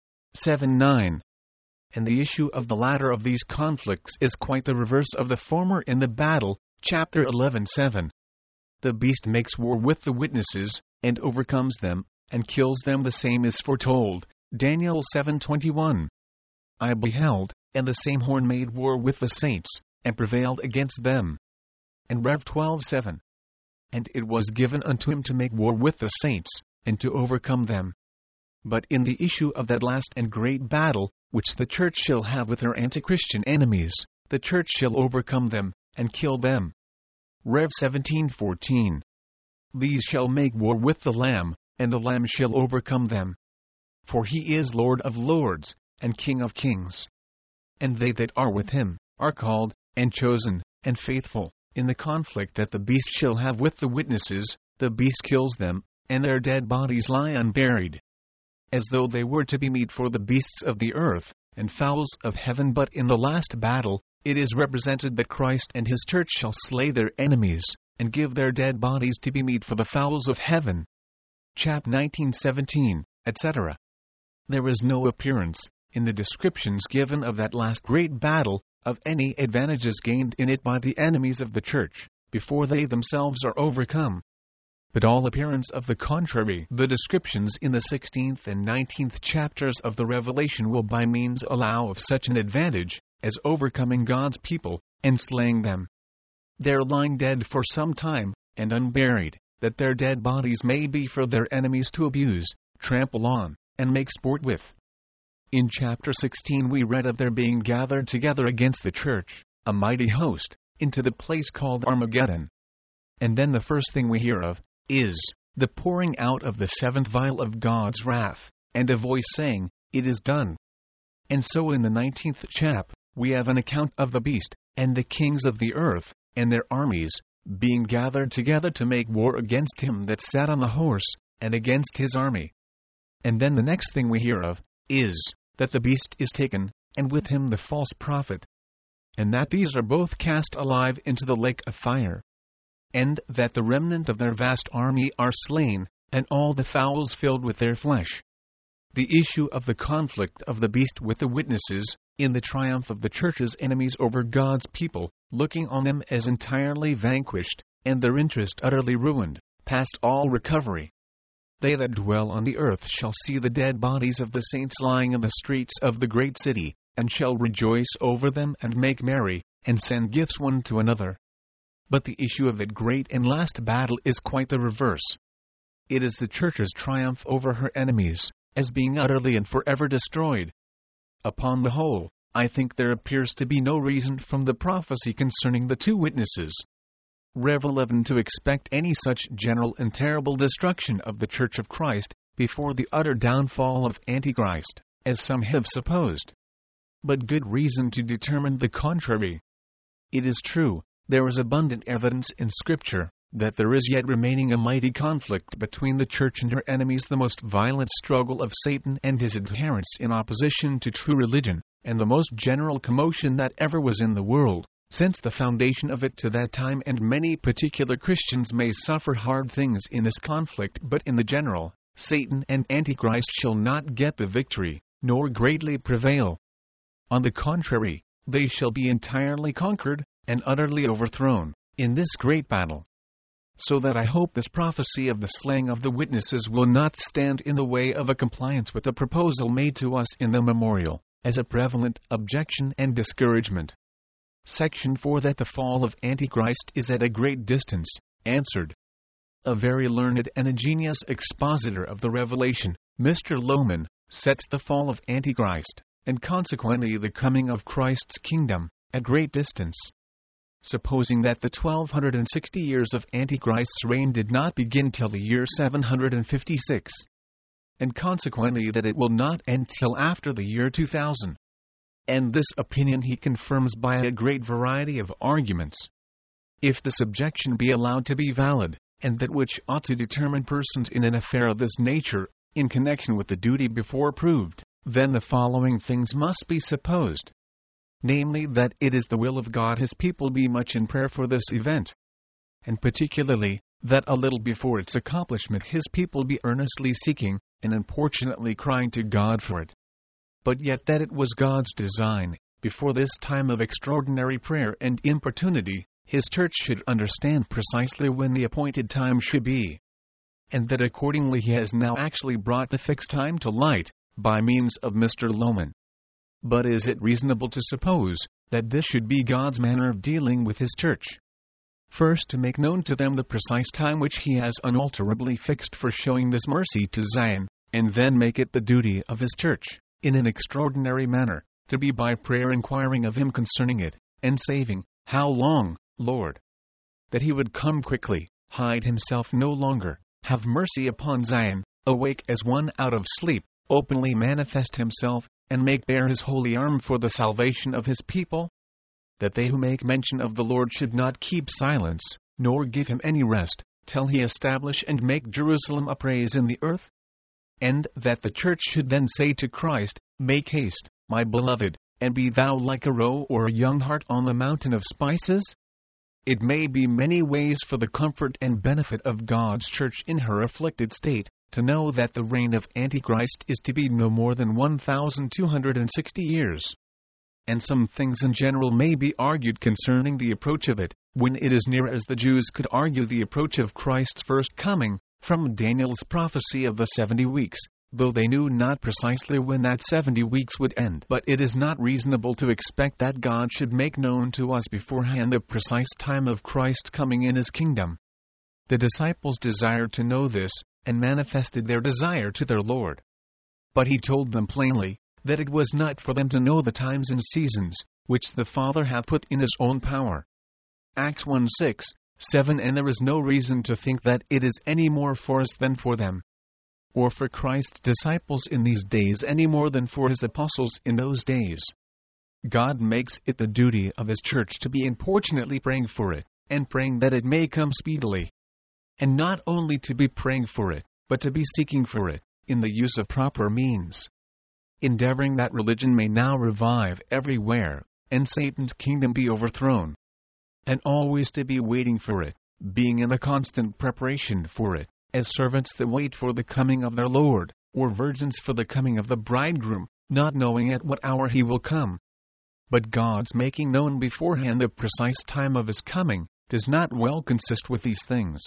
7:9. And the issue of the latter of these conflicts is quite the reverse of the former in the battle, chapter 11:7. The beast makes war with the witnesses, and overcomes them, and kills them. The same is foretold, Daniel 7:21. I beheld, and the same horn made war with the saints, and prevailed against them. And Rev 12:7. And it was given unto him to make war with the saints, and to overcome them. But in the issue of that last and great battle, which the Church shall have with her anti-Christian enemies, the Church shall overcome them, and kill them. Rev 17:14. These shall make war with the Lamb, and the Lamb shall overcome them. For he is Lord of lords, and King of kings. And they that are with him, are called, and chosen, and faithful. In the conflict that the beast shall have with the witnesses, the beast kills them, and their dead bodies lie unburied, as though they were to be meat for the beasts of the earth, and fowls of heaven. But in the last battle, it is represented that Christ and his Church shall slay their enemies, and give their dead bodies to be meat for the fowls of heaven. Chap 19:17, etc. There is no appearance, in the descriptions given of that last great battle, of any advantages gained in it by the enemies of the Church, before they themselves are overcome. But all appearance of the contrary, the descriptions in the 16th and 19th chapters of the Revelation will by means allow of such an advantage, as overcoming God's people, and slaying them. Their lying dead for some time, and unburied, that their dead bodies may be for their enemies to abuse, trample on, and make sport with. In chapter 16 we read of their being gathered together against the Church, a mighty host, into the place called Armageddon. And then the first thing we hear of, is the pouring out of the seventh vial of God's wrath, and a voice saying, It is done. And so in the 19th chap, we have an account of the beast, and the kings of the earth, and their armies, being gathered together to make war against him that sat on the horse, and against his army. And then the next thing we hear of, is that the beast is taken, and with him the false prophet, and that these are both cast alive into the lake of fire, and that the remnant of their vast army are slain, and all the fowls filled with their flesh. The issue of the conflict of the beast with the witnesses, in the triumph of the Church's enemies over God's people, looking on them as entirely vanquished, and their interest utterly ruined, past all recovery. They that dwell on the earth shall see the dead bodies of the saints lying in the streets of the great city, and shall rejoice over them and make merry, and send gifts one to another. But the issue of that great and last battle is quite the reverse. It is the Church's triumph over her enemies, as being utterly and forever destroyed. Upon the whole, I think there appears to be no reason from the prophecy concerning the two witnesses, Rev 11, to expect any such general and terrible destruction of the Church of Christ, before the utter downfall of Antichrist, as some have supposed. but good reason to determine the contrary. It is true, there is abundant evidence in Scripture that there is yet remaining a mighty conflict between the Church and her enemies, the most violent struggle of Satan and his adherents in opposition to true religion, and the most general commotion that ever was in the world, since the foundation of it to that time, and many particular Christians may suffer hard things in this conflict, but in the general, Satan and Antichrist shall not get the victory, nor greatly prevail. On the contrary, they shall be entirely conquered, and utterly overthrown, in this great battle. So that I hope this prophecy of the slaying of the witnesses will not stand in the way of a compliance with the proposal made to us in the memorial, as a prevalent objection and discouragement. Section 4. That the fall of Antichrist is at a great distance, answered. A very learned and ingenious expositor of the Revelation, Mr. Lohman, sets the fall of Antichrist, and consequently the coming of Christ's kingdom, at great distance. Supposing that the 1260 years of Antichrist's reign did not begin till the year 756, and consequently that it will not end till after the year 2000. And this opinion he confirms by a great variety of arguments. If this objection be allowed to be valid, and that which ought to determine persons in an affair of this nature, in connection with the duty before proved, then the following things must be supposed. Namely, that it is the will of God his people be much in prayer for this event, and particularly, that a little before its accomplishment his people be earnestly seeking, and importunately crying to God for it. But yet that it was God's design, before this time of extraordinary prayer and importunity, his church should understand precisely when the appointed time should be, and that accordingly he has now actually brought the fixed time to light, by means of Mr. Lohman. But is it reasonable to suppose that this should be God's manner of dealing with his church? First, to make known to them the precise time which he has unalterably fixed for showing this mercy to Zion, and then make it the duty of his church, in an extraordinary manner, to be by prayer inquiring of him concerning it, and saving, How long, Lord? That he would come quickly, hide himself no longer, have mercy upon Zion, awake as one out of sleep, openly manifest himself, and make bare his holy arm for the salvation of his people? That they who make mention of the Lord should not keep silence, nor give him any rest, till he establish and make Jerusalem a praise in the earth? And that the church should then say to Christ, Make haste, my beloved, and be thou like a roe or a young hart on the mountain of spices? It may be many ways for the comfort and benefit of God's church in her afflicted state, to know that the reign of Antichrist is to be no more than 1260 years. And some things in general may be argued concerning the approach of it, when it is near as the Jews could argue the approach of Christ's first coming, from Daniel's prophecy of the 70 weeks, though they knew not precisely when that 70 weeks would end. But it is not reasonable to expect that God should make known to us beforehand the precise time of Christ coming in his kingdom. The disciples desired to know this, and manifested their desire to their Lord. But he told them plainly, that it was not for them to know the times and seasons, which the Father hath put in his own power. Acts 1:6-7. And there is no reason to think that it is any more for us than for them, or for Christ's disciples in these days any more than for his apostles in those days. God makes it the duty of his church to be importunately praying for it, and praying that it may come speedily. And not only to be praying for it, but to be seeking for it, in the use of proper means. Endeavoring that religion may now revive everywhere, and Satan's kingdom be overthrown. And always to be waiting for it, being in a constant preparation for it, as servants that wait for the coming of their Lord, or virgins for the coming of the bridegroom, not knowing at what hour he will come. But God's making known beforehand the precise time of his coming, does not well consist with these things.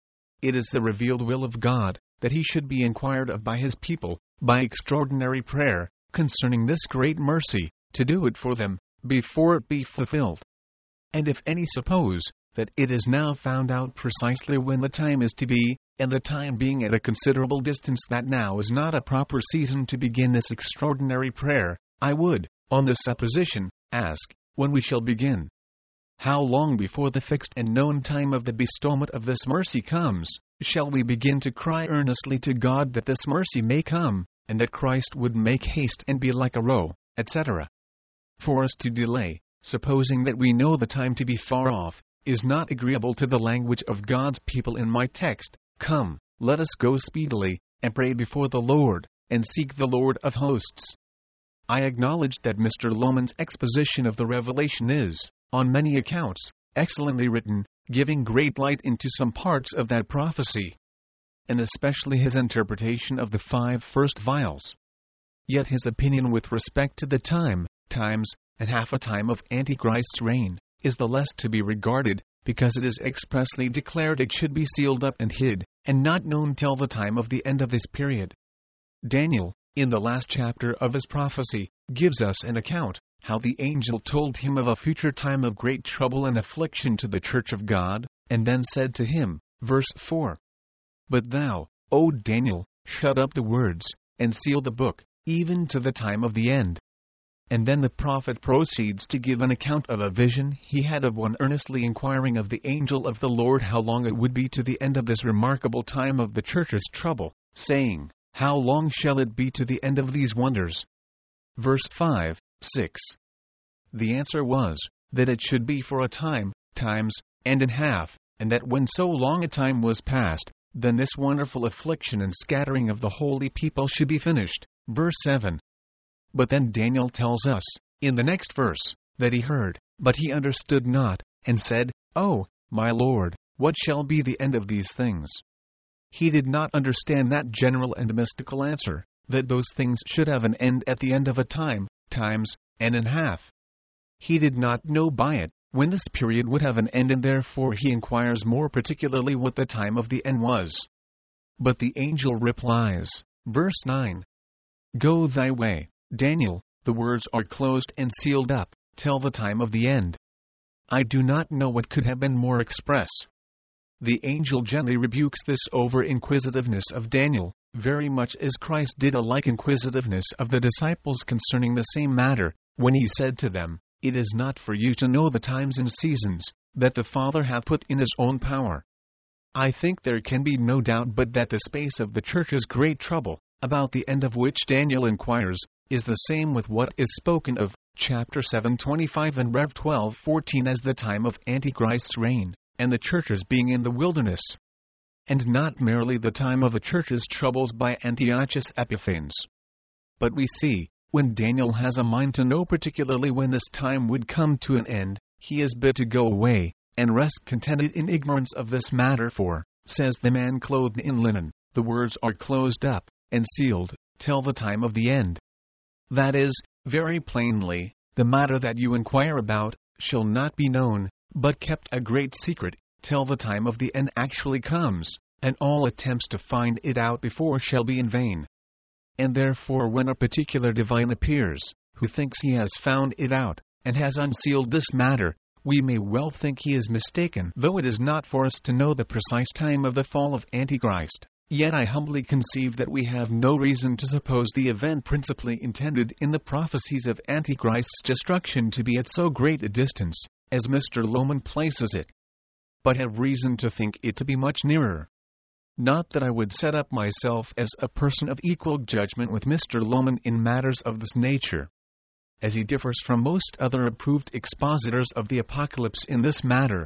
It is the revealed will of God, that he should be inquired of by his people, by extraordinary prayer, concerning this great mercy, to do it for them, before it be fulfilled. And if any suppose, that it is now found out precisely when the time is to be, and the time being at a considerable distance, that now is not a proper season to begin this extraordinary prayer, I would, on this supposition, ask, when we shall begin? How long before the fixed and known time of the bestowment of this mercy comes, shall we begin to cry earnestly to God that this mercy may come, and that Christ would make haste and be like a roe, etc.? For us to delay, supposing that we know the time to be far off, is not agreeable to the language of God's people in my text. Come, let us go speedily, and pray before the Lord, and seek the Lord of hosts. I acknowledge that Mr. Lohman's exposition of the revelation is, on many accounts, excellently written, giving great light into some parts of that prophecy, and especially his interpretation of the 5 first vials. Yet his opinion with respect to the times, and half a time of Antichrist's reign, is the less to be regarded, because it is expressly declared it should be sealed up and hid, and not known till the time of the end of this period. Daniel, in the last chapter of his prophecy, gives us an account, how the angel told him of a future time of great trouble and affliction to the church of God, and then said to him, verse 4, But thou, O Daniel, shut up the words, and seal the book, even to the time of the end. And then the prophet proceeds to give an account of a vision he had of one earnestly inquiring of the angel of the Lord how long it would be to the end of this remarkable time of the church's trouble, saying, How long shall it be to the end of these wonders? Verse 5, 6. The answer was, that it should be for a times, and in half, and that when so long a time was past, then this wonderful affliction and scattering of the holy people should be finished. Verse 7. But then Daniel tells us, in the next verse, that he heard, but he understood not, and said, Oh, my Lord, what shall be the end of these things? He did not understand that general and mystical answer, that those things should have an end at the end of a times, and in half. He did not know by it, when this period would have an end, and therefore he inquires more particularly what the time of the end was. But the angel replies, verse 9, Go thy way, Daniel, the words are closed and sealed up, till the time of the end. I do not know what could have been more express. The angel gently rebukes this over-inquisitiveness of Daniel, very much as Christ did a like inquisitiveness of the disciples concerning the same matter, when he said to them, It is not for you to know the times and seasons, that the Father hath put in his own power. I think there can be no doubt but that the space of the church's great trouble, about the end of which Daniel inquires, is the same with what is spoken of, chapter 7:25 and Rev 12:14 as the time of Antichrist's reign, and the churches being in the wilderness. And not merely the time of the church's troubles by Antiochus Epiphanes. But we see, when Daniel has a mind to know particularly when this time would come to an end, he is bid to go away, and rest contented in ignorance of this matter, for, says the man clothed in linen, the words are closed up, and sealed, till the time of the end. That is, very plainly, the matter that you inquire about, shall not be known, but kept a great secret, till the time of the end actually comes, and all attempts to find it out before shall be in vain. And therefore when a particular divine appears, who thinks he has found it out, and has unsealed this matter, we may well think he is mistaken, though it is not for us to know the precise time of the fall of Antichrist. Yet I humbly conceive that we have no reason to suppose the event principally intended in the prophecies of Antichrist's destruction to be at so great a distance, as Mr. Lohman places it, but have reason to think it to be much nearer. Not that I would set up myself as a person of equal judgment with Mr. Lohman in matters of this nature, as he differs from most other approved expositors of the Apocalypse in this matter.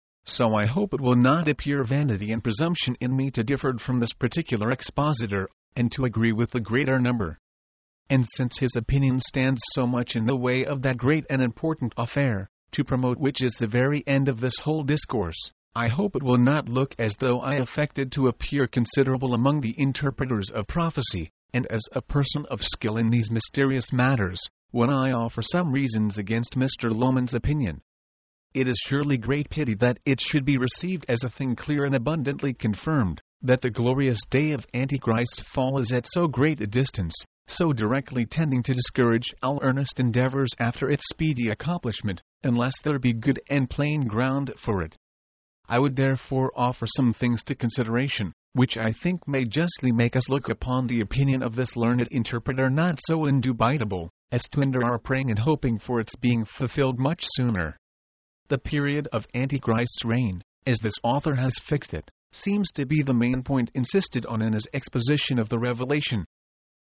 So I hope it will not appear vanity and presumption in me to differ from this particular expositor, and to agree with the greater number. And since his opinion stands so much in the way of that great and important affair, to promote which is the very end of this whole discourse, I hope it will not look as though I affected to appear considerable among the interpreters of prophecy, and as a person of skill in these mysterious matters, when I offer some reasons against Mr. Lohman's opinion. It is surely great pity that it should be received as a thing clear and abundantly confirmed, that the glorious day of Antichrist's fall is at so great a distance, so directly tending to discourage all earnest endeavors after its speedy accomplishment, unless there be good and plain ground for it. I would therefore offer some things to consideration, which I think may justly make us look upon the opinion of this learned interpreter not so indubitable, as to hinder our praying and hoping for its being fulfilled much sooner. The period of Antichrist's reign, as this author has fixed it, seems to be the main point insisted on in his exposition of the revelation.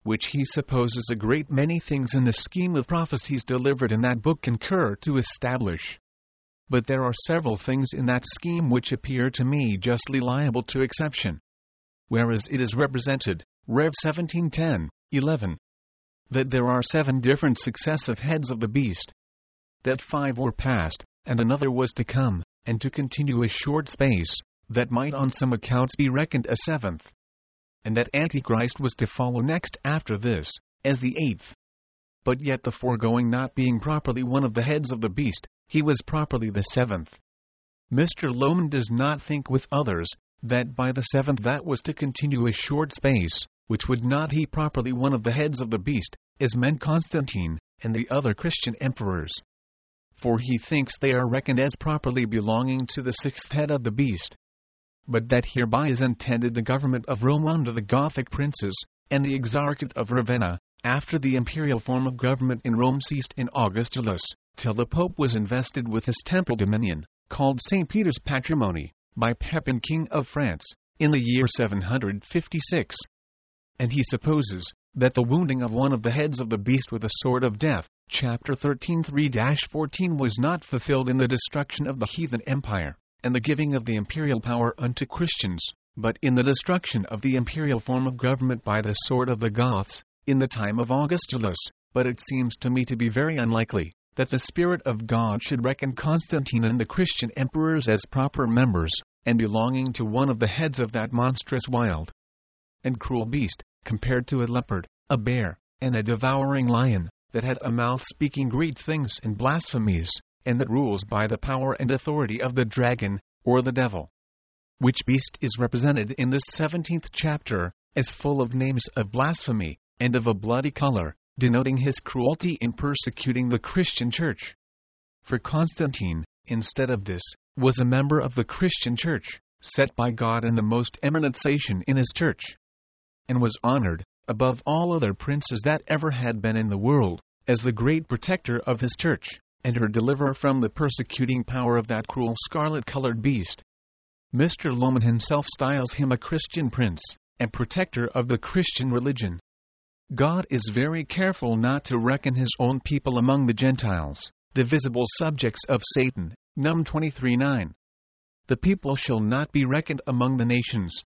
which he supposes a great many things in the scheme of prophecies delivered in that book concur to establish. But there are several things in that scheme which appear to me justly liable to exception. Whereas it is represented, Rev 17:10-11, that there are 7 different successive heads of the beast, that 5 were past, and another was to come, and to continue a short space, that might on some accounts be reckoned a 7th, and that Antichrist was to follow next after this, as the 8th. But yet the foregoing not being properly one of the heads of the beast, he was properly the 7th. Mr. Lohmann does not think with others, that by the 7th that was to continue a short space, which would not he properly one of the heads of the beast, as meant Constantine, and the other Christian emperors. For he thinks they are reckoned as properly belonging to the 6th head of the beast. But that hereby is intended the government of Rome under the Gothic princes, and the exarchate of Ravenna, after the imperial form of government in Rome ceased in Augustulus, till the Pope was invested with his temporal dominion, called St. Peter's Patrimony, by Pepin King of France, in the year 756. And he supposes that the wounding of one of the heads of the beast with a sword of death, chapter 13:3-14, was not fulfilled in the destruction of the heathen empire, and the giving of the imperial power unto Christians, but in the destruction of the imperial form of government by the sword of the Goths, in the time of Augustulus. But it seems to me to be very unlikely that the Spirit of God should reckon Constantine and the Christian emperors as proper members, and belonging to one of the heads of that monstrous wild and cruel beast, compared to a leopard, a bear, and a devouring lion, that had a mouth speaking great things and blasphemies, and that rules by the power and authority of the dragon, or the devil. Which beast is represented in this 17th chapter, as full of names of blasphemy, and of a bloody color, denoting his cruelty in persecuting the Christian Church. For Constantine, instead of this, was a member of the Christian Church, set by God in the most eminent station in his Church, and was honored, above all other princes that ever had been in the world, as the great protector of his Church, and her deliverer from the persecuting power of that cruel scarlet-colored beast. Mr. Lohmann himself styles him a Christian prince, and protector of the Christian religion. God is very careful not to reckon his own people among the Gentiles, the visible subjects of Satan, Num 23:9. The people shall not be reckoned among the nations.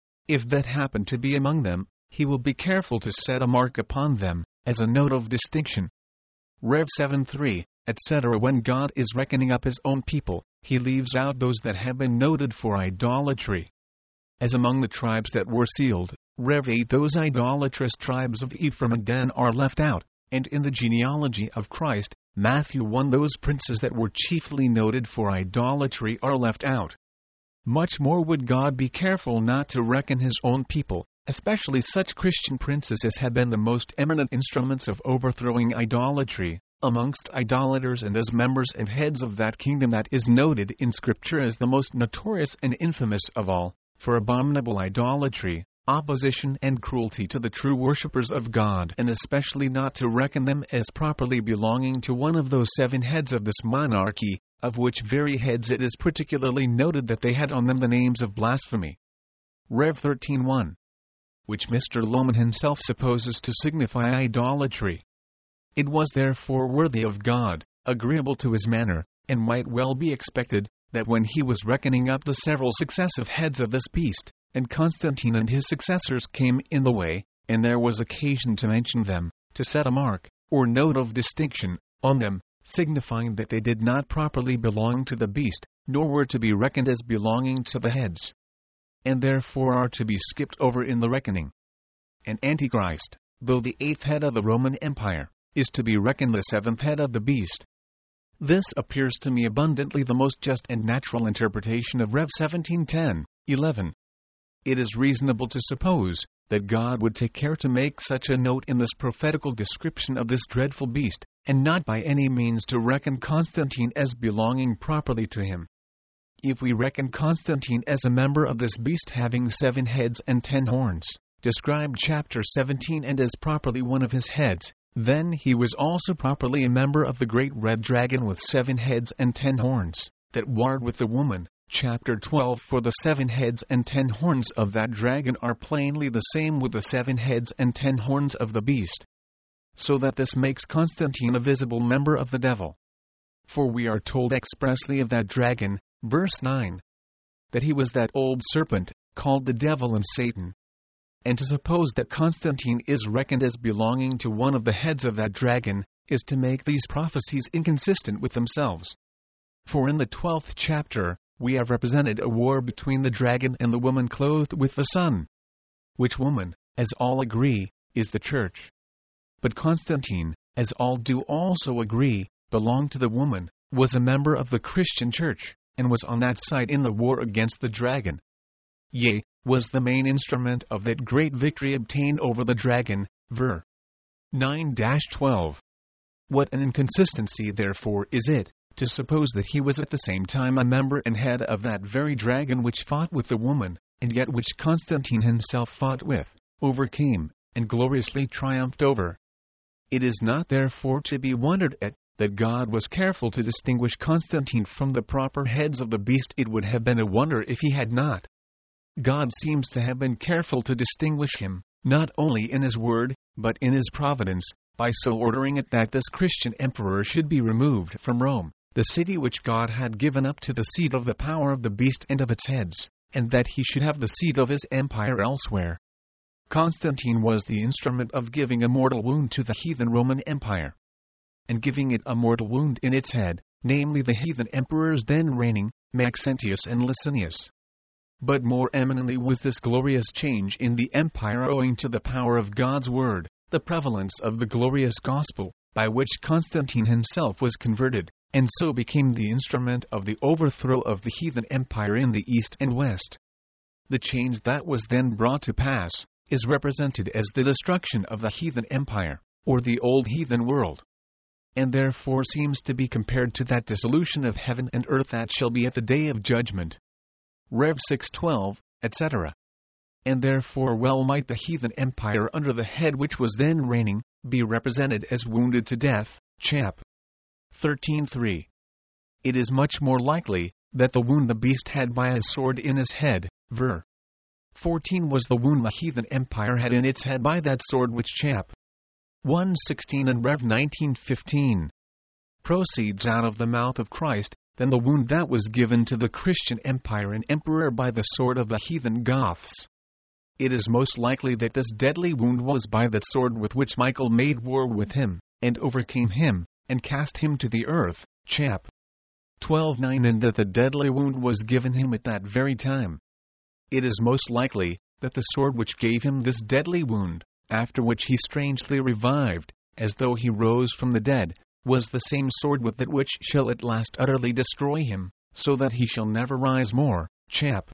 If that happen to be among them, he will be careful to set a mark upon them, as a note of distinction. Rev 7:3, etc. When God is reckoning up his own people, he leaves out those that have been noted for idolatry. As among the tribes that were sealed, Rev 8, those idolatrous tribes of Ephraim and Dan are left out, and in the genealogy of Christ, Matthew 1, those princes that were chiefly noted for idolatry are left out. Much more would God be careful not to reckon his own people, especially such Christian princes as had been the most eminent instruments of overthrowing idolatry, amongst idolaters, and as members and heads of that kingdom that is noted in Scripture as the most notorious and infamous of all, for abominable idolatry, opposition and cruelty to the true worshippers of God, and especially not to reckon them as properly belonging to one of those 7 heads of this monarchy, of which very heads it is particularly noted that they had on them the names of blasphemy. Rev 13:1, which Mr. Lohmann himself supposes to signify idolatry. It was therefore worthy of God, agreeable to his manner, and might well be expected, that when he was reckoning up the several successive heads of this beast, and Constantine and his successors came in the way, and there was occasion to mention them, to set a mark, or note of distinction, on them, signifying that they did not properly belong to the beast, nor were to be reckoned as belonging to the heads, and therefore are to be skipped over in the reckoning. And Antichrist, though the 8th head of the Roman Empire, is to be reckoned the 7th head of the beast. This appears to me abundantly the most just and natural interpretation of Rev 17:10-11. It is reasonable to suppose that God would take care to make such a note in this prophetical description of this dreadful beast, and not by any means to reckon Constantine as belonging properly to him. If we reckon Constantine as a member of this beast having 7 heads and 10 horns, described chapter 17, and as properly one of his heads, then he was also properly a member of the great red dragon with 7 heads and 10 horns, that warred with the woman, Chapter 12. For the 7 heads and 10 horns of that dragon are plainly the same with the 7 heads and 10 horns of the beast. So that this makes Constantine a visible member of the devil. For we are told expressly of that dragon, verse 9, that he was that old serpent, called the devil and Satan. And to suppose that Constantine is reckoned as belonging to one of the heads of that dragon, is to make these prophecies inconsistent with themselves. For in the 12th chapter, we have represented a war between the dragon and the woman clothed with the sun. Which woman, as all agree, is the church. But Constantine, as all do also agree, belonged to the woman, was a member of the Christian church, and was on that side in the war against the dragon. Yea, was the main instrument of that great victory obtained over the dragon, ver. 9-12. What an inconsistency therefore is it, to suppose that he was at the same time a member and head of that very dragon which fought with the woman, and yet which Constantine himself fought with, overcame, and gloriously triumphed over. It is not therefore to be wondered at, that God was careful to distinguish Constantine from the proper heads of the beast. It would have been a wonder if he had not. God seems to have been careful to distinguish him, not only in his word, but in his providence, by so ordering it that this Christian emperor should be removed from Rome, the city which God had given up to the seat of the power of the beast and of its heads, and that he should have the seat of his empire elsewhere. Constantine was the instrument of giving a mortal wound to the heathen Roman Empire, and giving it a mortal wound in its head, namely the heathen emperors then reigning, Maxentius and Licinius. But more eminently was this glorious change in the empire owing to the power of God's word, the prevalence of the glorious gospel, by which Constantine himself was converted, and so became the instrument of the overthrow of the heathen empire in the east and west. The change that was then brought to pass is represented as the destruction of the heathen empire, or the old heathen world, and therefore seems to be compared to that dissolution of heaven and earth that shall be at the day of judgment. Rev 6:12, etc. And therefore well might the heathen empire under the head which was then reigning, be represented as wounded to death, chap. 13:3. It is much more likely that the wound the beast had by his sword in his head, ver. 14, was the wound the heathen empire had in its head by that sword which chap. 1:16 and Rev 19:15 proceeds out of the mouth of Christ, than the wound that was given to the Christian empire and emperor by the sword of the heathen Goths. It is most likely that this deadly wound was by that sword with which Michael made war with him, and overcame him, and cast him to the earth, chap. 12:9, and that the deadly wound was given him at that very time. It is most likely that the sword which gave him this deadly wound, after which he strangely revived, as though he rose from the dead, was the same sword with that which shall at last utterly destroy him, so that he shall never rise more, chap.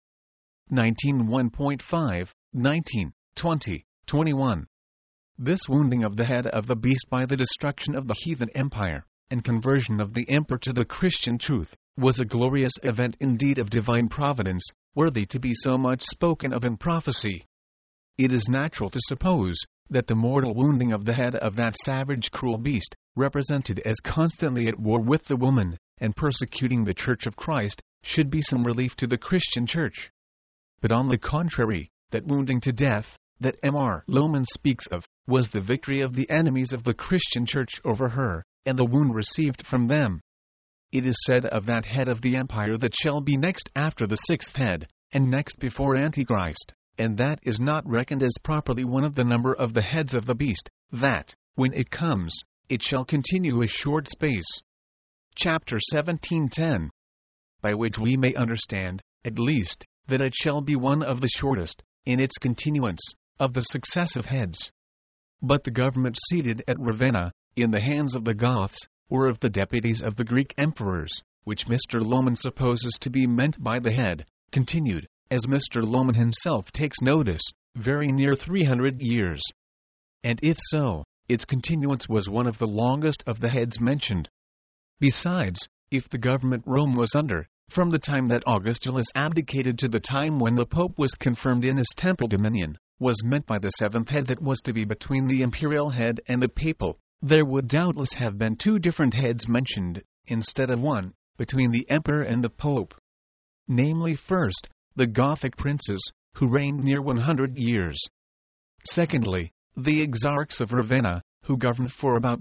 19:1.5, 19, 20, 21. This wounding of the head of the beast by the destruction of the heathen empire, and conversion of the emperor to the Christian truth, was a glorious event indeed of divine providence, worthy to be so much spoken of in prophecy. It is natural to suppose that the mortal wounding of the head of that savage cruel beast, represented as constantly at war with the woman, and persecuting the Church of Christ, should be some relief to the Christian Church. But on the contrary, that wounding to death, that M.R. Lohmann speaks of, was the victory of the enemies of the Christian Church over her, and the wound received from them. It is said of that head of the empire that shall be next after the 6th head, and next before Antichrist, and that is not reckoned as properly one of the number of the heads of the beast, that, when it comes, it shall continue a short space. Chapter 17:10. By which we may understand, at least, that it shall be one of the shortest, in its continuance, of the successive heads. But the government seated at Ravenna, in the hands of the Goths, or of the deputies of the Greek emperors, which Mr. Lohmann supposes to be meant by the head, continued, as Mr. Lohmann himself takes notice, very near 300 years. And if so, its continuance was one of the longest of the heads mentioned. Besides, if the government Rome was under, from the time that Augustulus abdicated to the time when the Pope was confirmed in his temple dominion, was meant by the 7th head that was to be between the imperial head and the papal, there would doubtless have been 2 different heads mentioned, instead of one, between the emperor and the Pope. namely first, the Gothic princes, who reigned near 100 years. Secondly, the Exarchs of Ravenna, who governed for about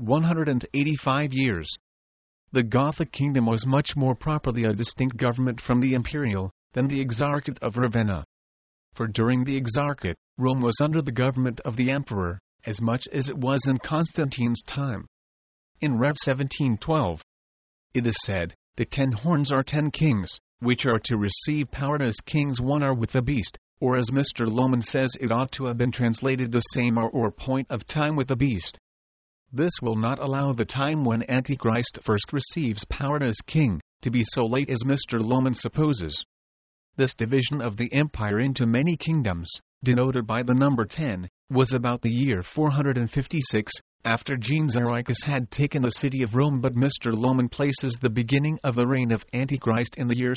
185 years. The Gothic kingdom was much more properly a distinct government from the imperial, than the Exarchate of Ravenna. For during the Exarchate, Rome was under the government of the emperor, as much as it was in Constantine's time. In Rev 17:12, it is said, "The 10 horns are 10 kings, which are to receive power as kings one are with the beast," or as Mr. Lohman says it ought to have been translated, "the same are or point of time with the beast." This will not allow the time when Antichrist first receives power as king, to be so late as Mr. Lohman supposes. This division of the empire into many kingdoms, denoted by the number 10, was about the year 456, after Genserichus had taken the city of Rome, but Mr. Lohman places the beginning of the reign of Antichrist in the year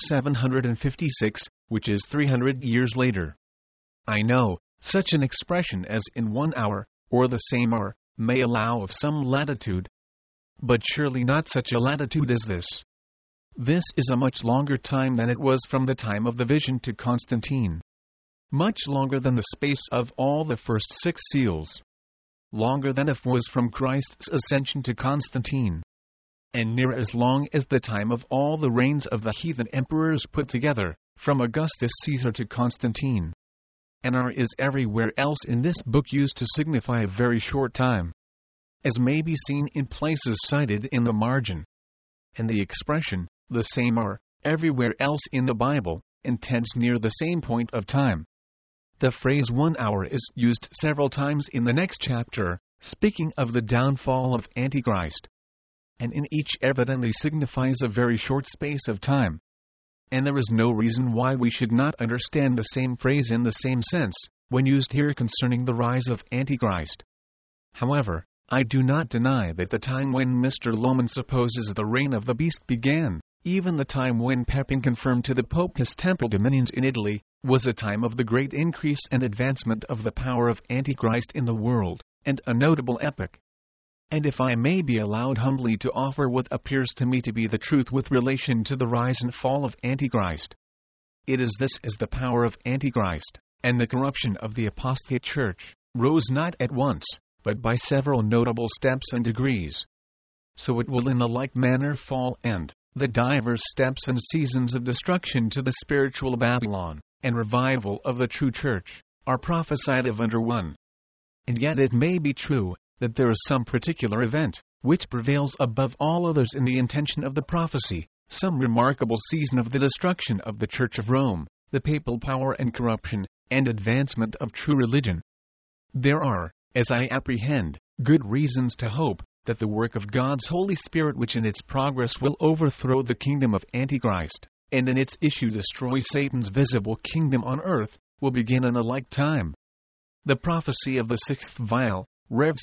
756, which is 300 years later. I know, such an expression as "in 1 hour," or "the same hour," may allow of some latitude. But surely not such a latitude as this. This is a much longer time than it was from the time of the vision to Constantine. Much longer than the space of all the first 6 seals. Longer than it was from Christ's ascension to Constantine. And near as long as the time of all the reigns of the heathen emperors put together, from Augustus Caesar to Constantine. And are is everywhere else in this book used to signify a very short time, as may be seen in places cited in the margin. And the expression, "the same are," everywhere else in the Bible, intends near the same point of time. The phrase 1 hour is used several times in the next chapter, speaking of the downfall of Antichrist. And in each evidently signifies a very short space of time. And there is no reason why we should not understand the same phrase in the same sense, when used here concerning the rise of Antichrist. However, I do not deny that the time when Mr. Lohman supposes the reign of the beast began, even the time when Pepin confirmed to the Pope his temporal dominions in Italy, was a time of the great increase and advancement of the power of Antichrist in the world, and a notable epoch. And if I may be allowed humbly to offer what appears to me to be the truth with relation to the rise and fall of Antichrist, it is this: as the power of Antichrist, and the corruption of the apostate church, rose not at once, but by several notable steps and degrees, so it will in the like manner fall, and the divers steps and seasons of destruction to the spiritual Babylon, and revival of the true church, are prophesied of under one. And yet it may be true, that there is some particular event, which prevails above all others in the intention of the prophecy, some remarkable season of the destruction of the Church of Rome, the papal power and corruption, and advancement of true religion. There are, as I apprehend, good reasons to hope, that the work of God's Holy Spirit which in its progress will overthrow the kingdom of Antichrist, and in its issue destroy Satan's visible kingdom on earth, will begin in a like time. The prophecy of the 6th vial, Rev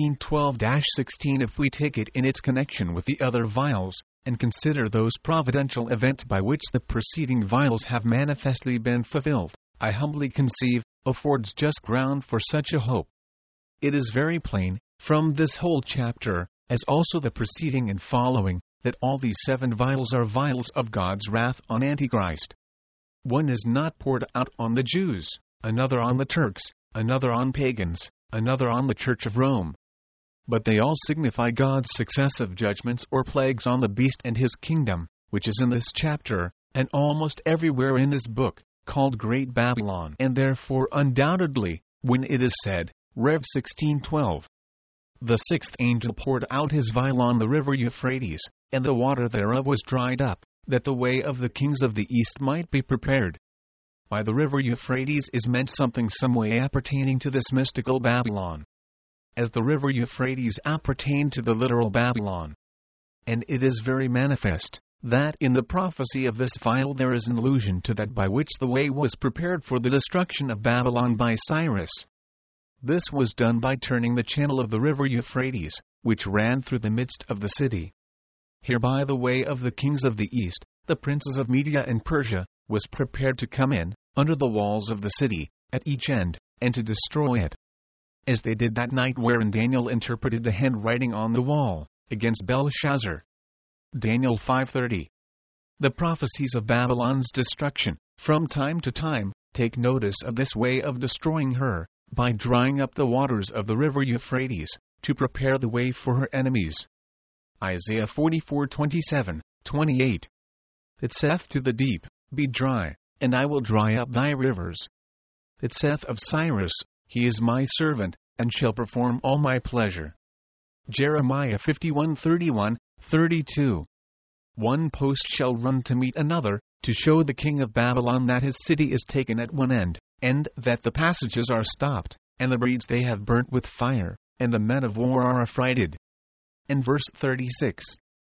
16:12-16, if we take it in its connection with the other vials, and consider those providential events by which the preceding vials have manifestly been fulfilled, I humbly conceive, affords just ground for such a hope. It is very plain, from this whole chapter, as also the preceding and following, that all these 7 vials are vials of God's wrath on Antichrist. One is not poured out on the Jews, another on the Turks, another on pagans, another on the Church of Rome. But they all signify God's successive judgments or plagues on the beast and his kingdom, which is in this chapter, and almost everywhere in this book, called Great Babylon. And therefore undoubtedly, when it is said, Rev 16:12, "The 6th angel poured out his vial on the river Euphrates, and the water thereof was dried up, that the way of the kings of the east might be prepared." By the river Euphrates is meant something some way appertaining to this mystical Babylon, as the river Euphrates appertained to the literal Babylon. And it is very manifest, that in the prophecy of this vial there is an allusion to that by which the way was prepared for the destruction of Babylon by Cyrus. This was done by turning the channel of the river Euphrates, which ran through the midst of the city. Hereby the way of the kings of the east, the princes of Media and Persia, was prepared to come in, under the walls of the city, at each end, and to destroy it. As they did that night wherein Daniel interpreted the handwriting on the wall, against Belshazzar. Daniel 5:30. The prophecies of Babylon's destruction, from time to time, take notice of this way of destroying her, by drying up the waters of the river Euphrates, to prepare the way for her enemies. Isaiah 44:27, 28. It saith to the deep, Be dry, and I will dry up thy rivers. It saith of Cyrus, He is my servant, and shall perform all my pleasure. Jeremiah 51:31, 32. One post shall run to meet another, to show the king of Babylon that his city is taken at one end, and that the passages are stopped, and the reeds they have burnt with fire, and the men of war are affrighted. And verse 36.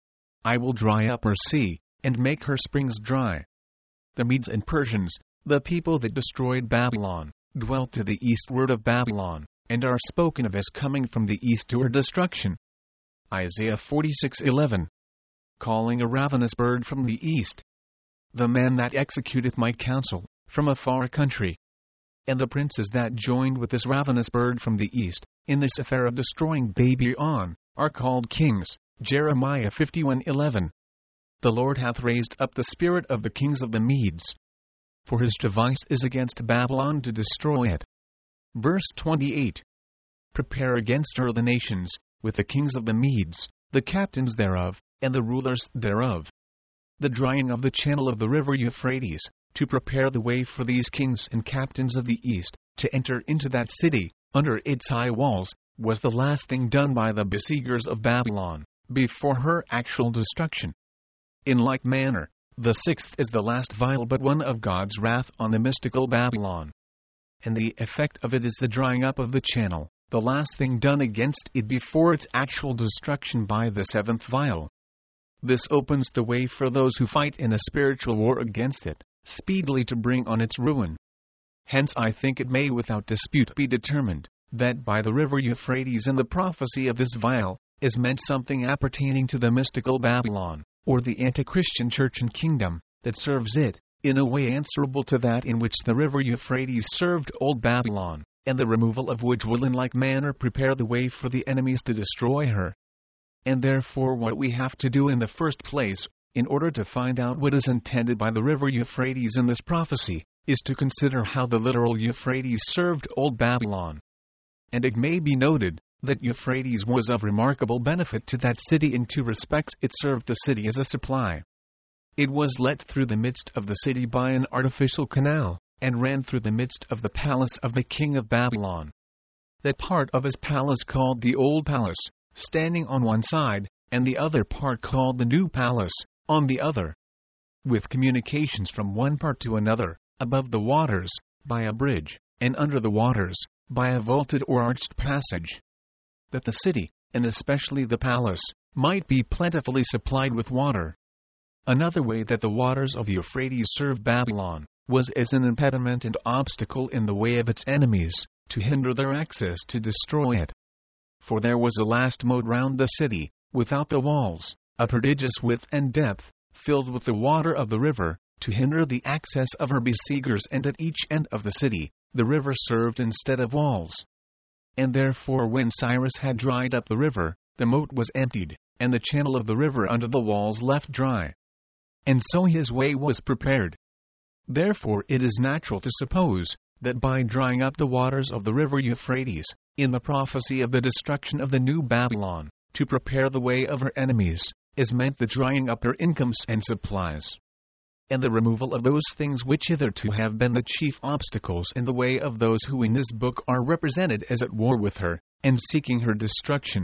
I will dry up her sea, and make her springs dry. The Medes and Persians, the people that destroyed Babylon, dwelt to the eastward of Babylon, and are spoken of as coming from the east to her destruction. Isaiah 46:11. Calling a ravenous bird from the east. The man that executeth my counsel, from a far country. And the princes that joined with this ravenous bird from the east, in this affair of destroying Babylon, are called kings. Jeremiah 51:11. The Lord hath raised up the spirit of the kings of the Medes. For his device is against Babylon to destroy it. Verse 28. Prepare against her the nations, with the kings of the Medes, the captains thereof, and the rulers thereof. The drying of the channel of the river Euphrates, to prepare the way for these kings and captains of the east, to enter into that city, under its high walls, was the last thing done by the besiegers of Babylon, before her actual destruction. In like manner, the sixth is the last vial but one of God's wrath on the mystical Babylon. And the effect of it is the drying up of the channel, the last thing done against it before its actual destruction by the seventh vial. This opens the way for those who fight in a spiritual war against it, speedily to bring on its ruin. Hence I think it may without dispute be determined, that by the river Euphrates in the prophecy of this vial, is meant something appertaining to the mystical Babylon, or the anti-Christian church and kingdom, that serves it, in a way answerable to that in which the river Euphrates served old Babylon, and the removal of which will in like manner prepare the way for the enemies to destroy her. And therefore what we have to do in the first place, in order to find out what is intended by the river Euphrates in this prophecy, is to consider how the literal Euphrates served old Babylon. And it may be noted, that Euphrates was of remarkable benefit to that city in two respects. It served the city as a supply. It was let through the midst of the city by an artificial canal, and ran through the midst of the palace of the king of Babylon. That part of his palace called the Old Palace, standing on one side, and the other part called the New Palace, on the other, with communications from one part to another, above the waters, by a bridge, and under the waters, by a vaulted or arched passage. That the city, and especially the palace, might be plentifully supplied with water. Another way that the waters of Euphrates served Babylon, was as an impediment and obstacle in the way of its enemies, to hinder their access to destroy it. For there was a last moat round the city, without the walls, a prodigious width and depth, filled with the water of the river, to hinder the access of her besiegers, and at each end of the city, the river served instead of walls. And therefore when Cyrus had dried up the river, the moat was emptied, and the channel of the river under the walls left dry. And so his way was prepared. Therefore it is natural to suppose, that by drying up the waters of the river Euphrates, in the prophecy of the destruction of the new Babylon, to prepare the way of her enemies, is meant the drying up her incomes and supplies, and the removal of those things which hitherto have been the chief obstacles in the way of those who in this book are represented as at war with her, and seeking her destruction.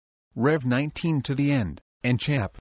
Rev 19 to the end, and chap.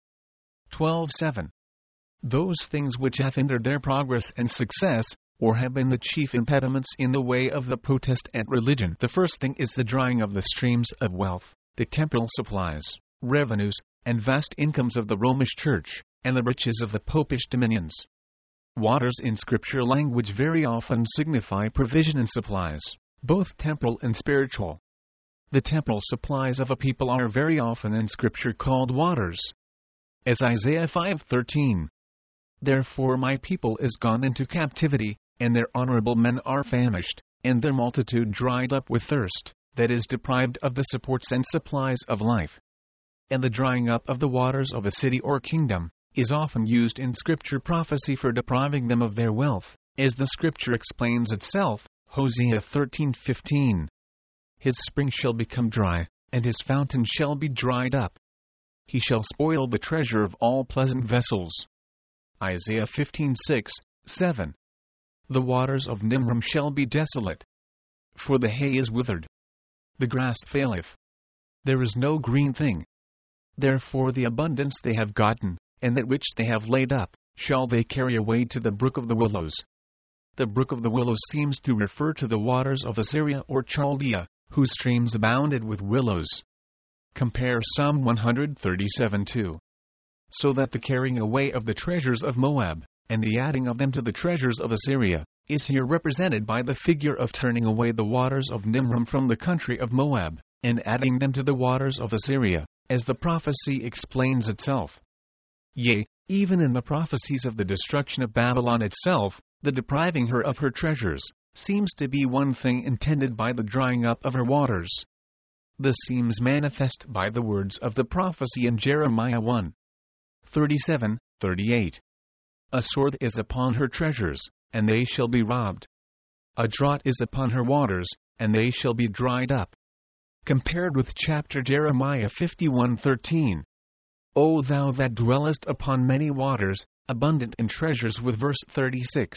12:7. Those things which have hindered their progress and success, or have been the chief impediments in the way of the Protestant religion. The first thing is the drying of the streams of wealth, the temporal supplies, revenues, and vast incomes of the Romish Church, and the riches of the Popish dominions. Waters in Scripture language very often signify provision and supplies, both temporal and spiritual. The temporal supplies of a people are very often in Scripture called waters. As Isaiah 5:13. Therefore my people is gone into captivity, and their honorable men are famished, and their multitude dried up with thirst, that is deprived of the supports and supplies of life. And the drying up of the waters of a city or kingdom, is often used in scripture prophecy for depriving them of their wealth, as the scripture explains itself, Hosea 13:15. His spring shall become dry, and his fountain shall be dried up. He shall spoil the treasure of all pleasant vessels. Isaiah 15:6, 7. The waters of Nimrim shall be desolate. For the hay is withered. The grass faileth. There is no green thing. Therefore the abundance they have gotten, and that which they have laid up, shall they carry away to the brook of the willows. The brook of the willows seems to refer to the waters of Assyria or Chaldea, whose streams abounded with willows. Compare Psalm 137:2. So that the carrying away of the treasures of Moab, and the adding of them to the treasures of Assyria, is here represented by the figure of turning away the waters of Nimrim from the country of Moab, and adding them to the waters of Assyria, as the prophecy explains itself. Yea, even in the prophecies of the destruction of Babylon itself, the depriving her of her treasures seems to be one thing intended by the drying up of her waters. This seems manifest by the words of the prophecy in Jeremiah 1:37-38. A sword is upon her treasures, and they shall be robbed. A drought is upon her waters, and they shall be dried up. Compared with chapter Jeremiah 51:13. O thou that dwellest upon many waters, abundant in treasures, with verse 36.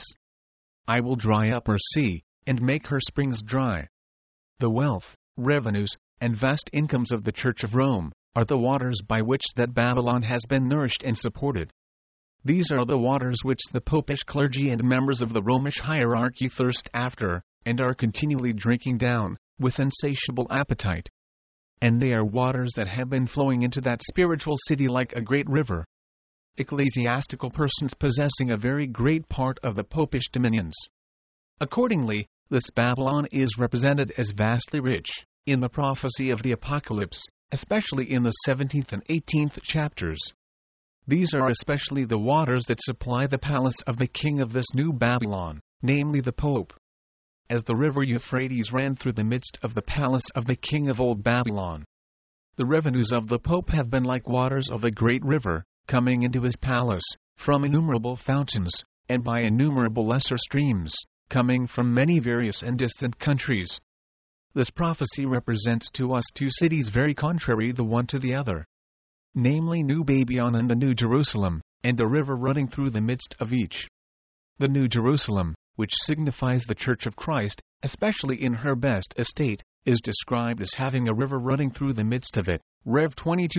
I will dry up her sea, and make her springs dry. The wealth, revenues, and vast incomes of the Church of Rome are the waters by which that Babylon has been nourished and supported. These are the waters which the popish clergy and members of the Romish hierarchy thirst after, and are continually drinking down, with insatiable appetite. And they are waters that have been flowing into that spiritual city like a great river. Ecclesiastical persons possessing a very great part of the popish dominions. Accordingly, this Babylon is represented as vastly rich, in the prophecy of the Apocalypse, especially in the 17th and 18th chapters. These are especially the waters that supply the palace of the king of this new Babylon, namely the Pope. As the river Euphrates ran through the midst of the palace of the king of old Babylon. The revenues of the Pope have been like waters of a great river, coming into his palace, from innumerable fountains, and by innumerable lesser streams, coming from many various and distant countries. This prophecy represents to us two cities very contrary the one to the other, namely New Babylon and the New Jerusalem, and a river running through the midst of each. The New Jerusalem, which signifies the Church of Christ, especially in her best estate, is described as having a river running through the midst of it, Rev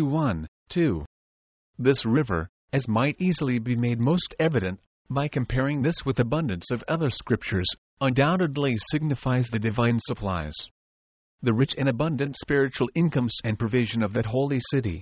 22:1-2. This river, as might easily be made most evident, by comparing this with abundance of other scriptures, undoubtedly signifies the divine supplies, the rich and abundant spiritual incomes and provision of that holy city.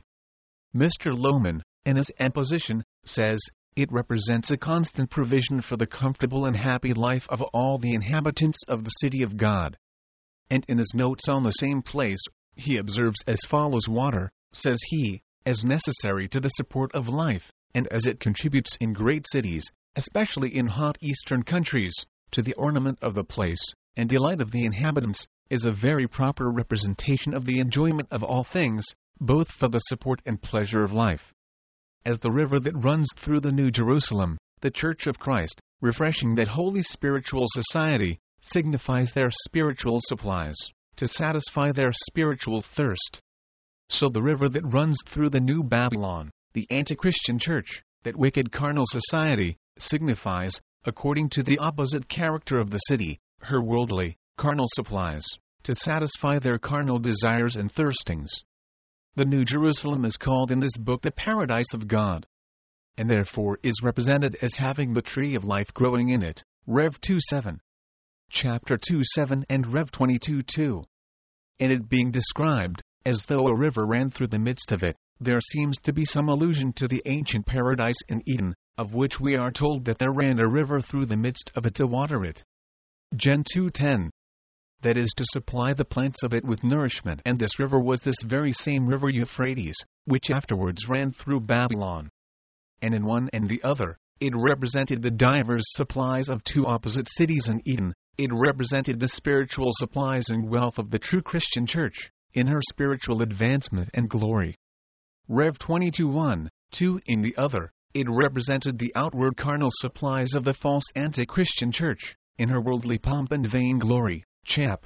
Mr. Lohman, in his exposition, says, it represents a constant provision for the comfortable and happy life of all the inhabitants of the city of God. And in his notes on the same place, he observes as follows: water, says he, as necessary to the support of life, and as it contributes in great cities, especially in hot eastern countries, to the ornament of the place, and delight of the inhabitants, is a very proper representation of the enjoyment of all things, both for the support and pleasure of life. As the river that runs through the New Jerusalem, the Church of Christ, refreshing that holy spiritual society, signifies their spiritual supplies, to satisfy their spiritual thirst. So the river that runs through the New Babylon, the anti-Christian church, that wicked carnal society, signifies, according to the opposite character of the city, her worldly, carnal supplies, to satisfy their carnal desires and thirstings. The New Jerusalem is called in this book the paradise of God, and therefore is represented as having the tree of life growing in it, Rev 2:7, chapter 2:7 and Rev 22:2. And it being described, as though a river ran through the midst of it, there seems to be some allusion to the ancient paradise in Eden, of which we are told that there ran a river through the midst of it to water it. Gen 2:10. That is, to supply the plants of it with nourishment, and this river was this very same river Euphrates, which afterwards ran through Babylon. And in one and the other, it represented the divers supplies of two opposite cities in Eden. It represented the spiritual supplies and wealth of the true Christian church, in her spiritual advancement and glory. Rev 22:1-2. In the other, It represented the outward carnal supplies of the false anti-Christian church, in her worldly pomp and vainglory. Chap.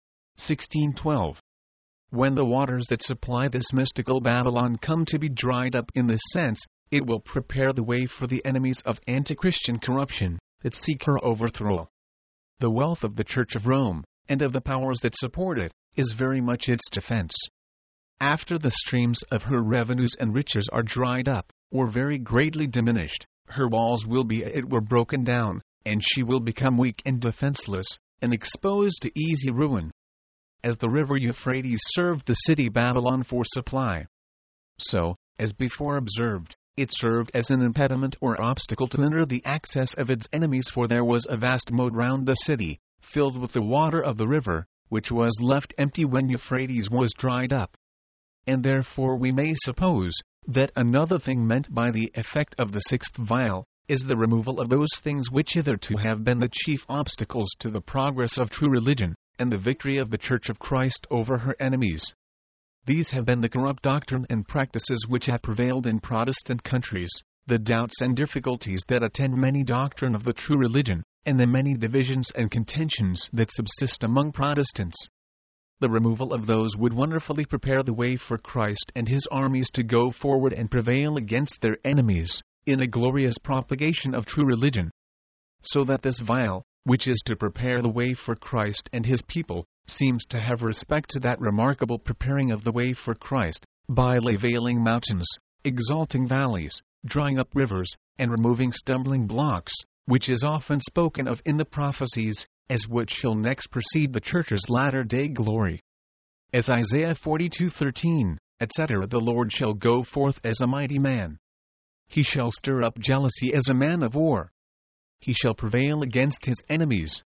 16:12. When the waters that supply this mystical Babylon come to be dried up in this sense, it will prepare the way for the enemies of anti-Christian corruption that seek her overthrow. The wealth of the Church of Rome, and of the powers that support it, is very much its defense. After the streams of her revenues and riches are dried up, or very greatly diminished, her walls will be it were broken down, and she will become weak and defenseless, and exposed to easy ruin. As the river Euphrates served the city Babylon for supply, so, as before observed, it served as an impediment or obstacle to hinder the access of its enemies, for there was a vast moat round the city, filled with the water of the river, which was left empty when Euphrates was dried up. And therefore we may suppose that another thing meant by the effect of the sixth vial is the removal of those things which hitherto have been the chief obstacles to the progress of true religion, and the victory of the Church of Christ over her enemies. These have been the corrupt doctrine and practices which have prevailed in Protestant countries, the doubts and difficulties that attend many doctrine of the true religion, and the many divisions and contentions that subsist among Protestants. The removal of those would wonderfully prepare the way for Christ and his armies to go forward and prevail against their enemies, in a glorious propagation of true religion. So that this vial, which is to prepare the way for Christ and his people, seems to have respect to that remarkable preparing of the way for Christ, by leveling mountains, exalting valleys, drying up rivers, and removing stumbling blocks, which is often spoken of in the prophecies, as what shall next precede the Church's latter-day glory. As Isaiah 42:13, etc. The Lord shall go forth as a mighty man. He shall stir up jealousy as a man of war. He shall prevail against his enemies.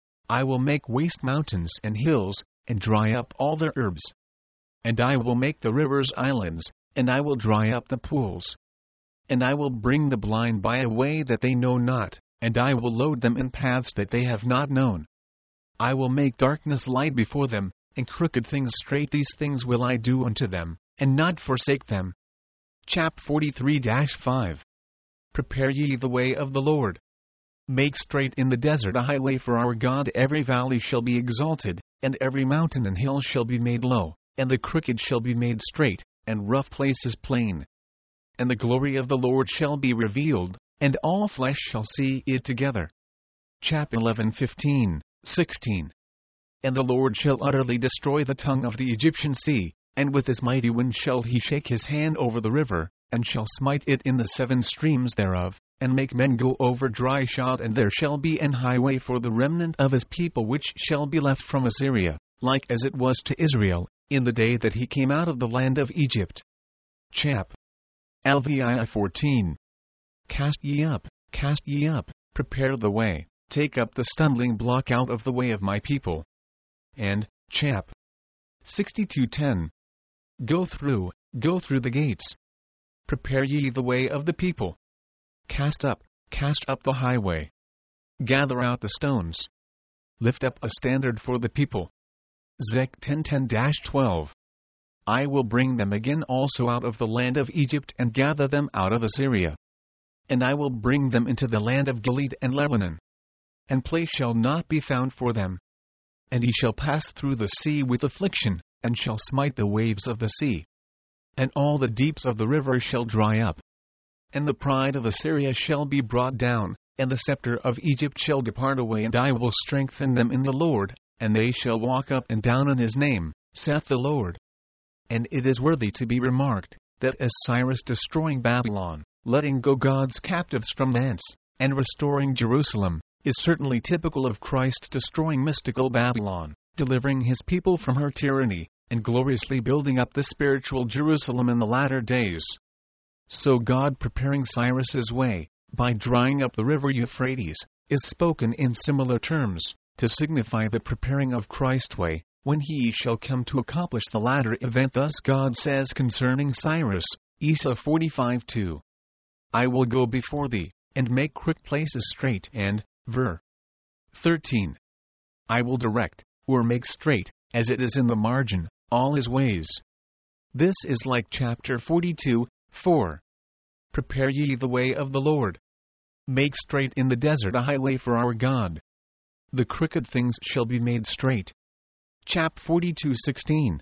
I will make waste mountains and hills, and dry up all their herbs. And I will make the rivers islands, and I will dry up the pools. And I will bring the blind by a way that they know not, and I will load them in paths that they have not known. I will make darkness light before them, and crooked things straight. These things will I do unto them, and not forsake them. Chap 43-5. Prepare ye the way of the Lord. Make straight in the desert a highway for our God. Every valley shall be exalted, and every mountain and hill shall be made low, and the crooked shall be made straight, and rough places plain. And the glory of the Lord shall be revealed, and all flesh shall see it together. Chap 11:15-16. And the Lord shall utterly destroy the tongue of the Egyptian sea, and with his mighty wind shall he shake his hand over the river, and shall smite it in the 7 streams thereof, and make men go over dry shod. And there shall be an highway for the remnant of his people which shall be left from Assyria, like as it was to Israel, in the day that he came out of the land of Egypt. Chap. Lvi 14. Cast ye up, prepare the way, take up the stumbling block out of the way of my people. And, chap. 62:10. Go through the gates. Prepare ye the way of the people. Cast up the highway. Gather out the stones. Lift up a standard for the people. Zech 10:10-12. I will bring them again also out of the land of Egypt, and gather them out of Assyria. And I will bring them into the land of Gilead and Lebanon. And place shall not be found for them. And he shall pass through the sea with affliction, and shall smite the waves of the sea. And all the deeps of the river shall dry up. And the pride of Assyria shall be brought down, and the scepter of Egypt shall depart away. And I will strengthen them in the Lord, and they shall walk up and down in his name, saith the Lord. And it is worthy to be remarked, that as Cyrus destroying Babylon, letting go God's captives from thence, and restoring Jerusalem, is certainly typical of Christ destroying mystical Babylon, delivering his people from her tyranny, and gloriously building up the spiritual Jerusalem in the latter days. So God preparing Cyrus's way, by drying up the river Euphrates, is spoken in similar terms, to signify the preparing of Christ's way, when he shall come to accomplish the latter event. Thus God says concerning Cyrus, Isa 45:2. I will go before thee, and make crooked places straight. And, ver. 13. I will direct, or make straight, as it is in the margin, all his ways. This is like chapter 42:4. Prepare ye the way of the Lord. Make straight in the desert a highway for our God. The crooked things shall be made straight. Chap 42:16.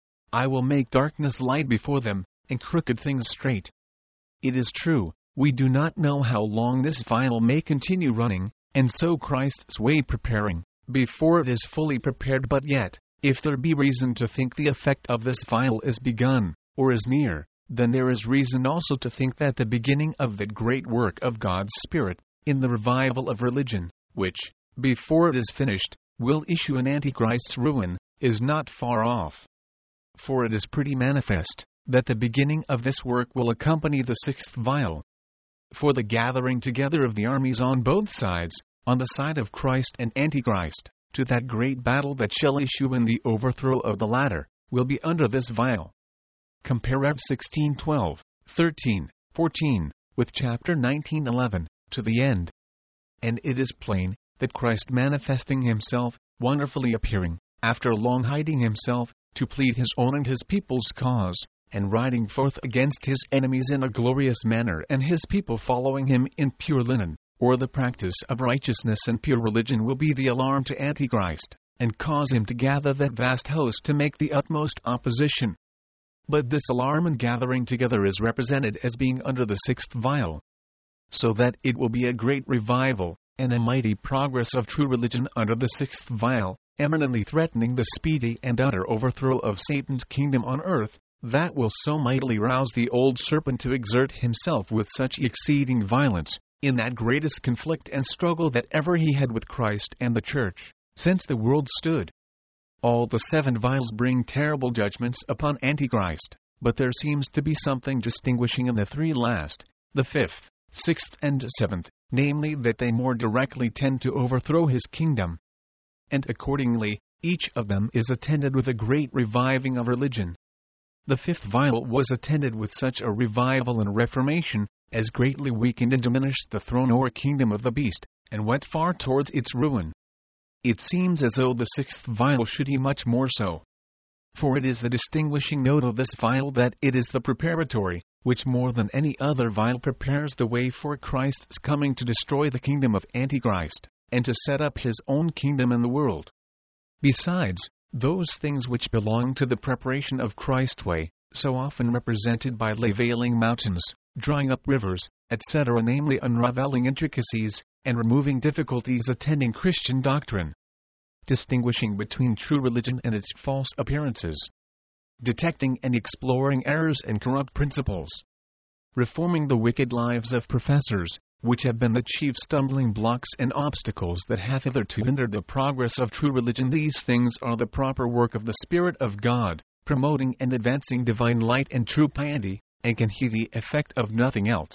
I will make darkness light before them, and crooked things straight. It is true, we do not know how long this vial may continue running, and so Christ's way preparing, before it is fully prepared. But yet, if there be reason to think the effect of this vial is begun, or is near, then there is reason also to think that the beginning of that great work of God's Spirit, in the revival of religion, which, before it is finished, will issue in Antichrist's ruin, is not far off. For it is pretty manifest, that the beginning of this work will accompany the sixth vial. For the gathering together of the armies on both sides, on the side of Christ and Antichrist, to that great battle that shall issue in the overthrow of the latter, will be under this vial. Compare Rev 16:12, 13, 14, with chapter 19:11, to the end. And it is plain, that Christ manifesting himself, wonderfully appearing, after long hiding himself, to plead his own and his people's cause, and riding forth against his enemies in a glorious manner, and his people following him in pure linen, or the practice of righteousness and pure religion, will be the alarm to Antichrist, and cause him to gather that vast host to make the utmost opposition. But this alarm and gathering together is represented as being under the sixth vial, so that it will be a great revival, and a mighty progress of true religion under the sixth vial, eminently threatening the speedy and utter overthrow of Satan's kingdom on earth, that will so mightily rouse the old serpent to exert himself with such exceeding violence, in that greatest conflict and struggle that ever he had with Christ and the Church, since the world stood. All the seven vials bring terrible judgments upon Antichrist, but there seems to be something distinguishing in the three last, the fifth, sixth and seventh, namely that they more directly tend to overthrow his kingdom. And accordingly, each of them is attended with a great reviving of religion. The fifth vial was attended with such a revival and reformation, as greatly weakened and diminished the throne or kingdom of the beast, and went far towards its ruin. It seems as though the sixth vial should be much more so. For it is the distinguishing note of this vial that it is the preparatory, which more than any other vial prepares the way for Christ's coming to destroy the kingdom of Antichrist, and to set up his own kingdom in the world. Besides, those things which belong to the preparation of Christ's way, so often represented by leveling mountains, drying up rivers, etc., namely unraveling intricacies, and removing difficulties attending Christian doctrine, distinguishing between true religion and its false appearances, detecting and exploring errors and corrupt principles, reforming the wicked lives of professors, which have been the chief stumbling blocks and obstacles that have hitherto hindered the progress of true religion. These things are the proper work of the Spirit of God, promoting and advancing divine light and true piety, and can he the effect of nothing else.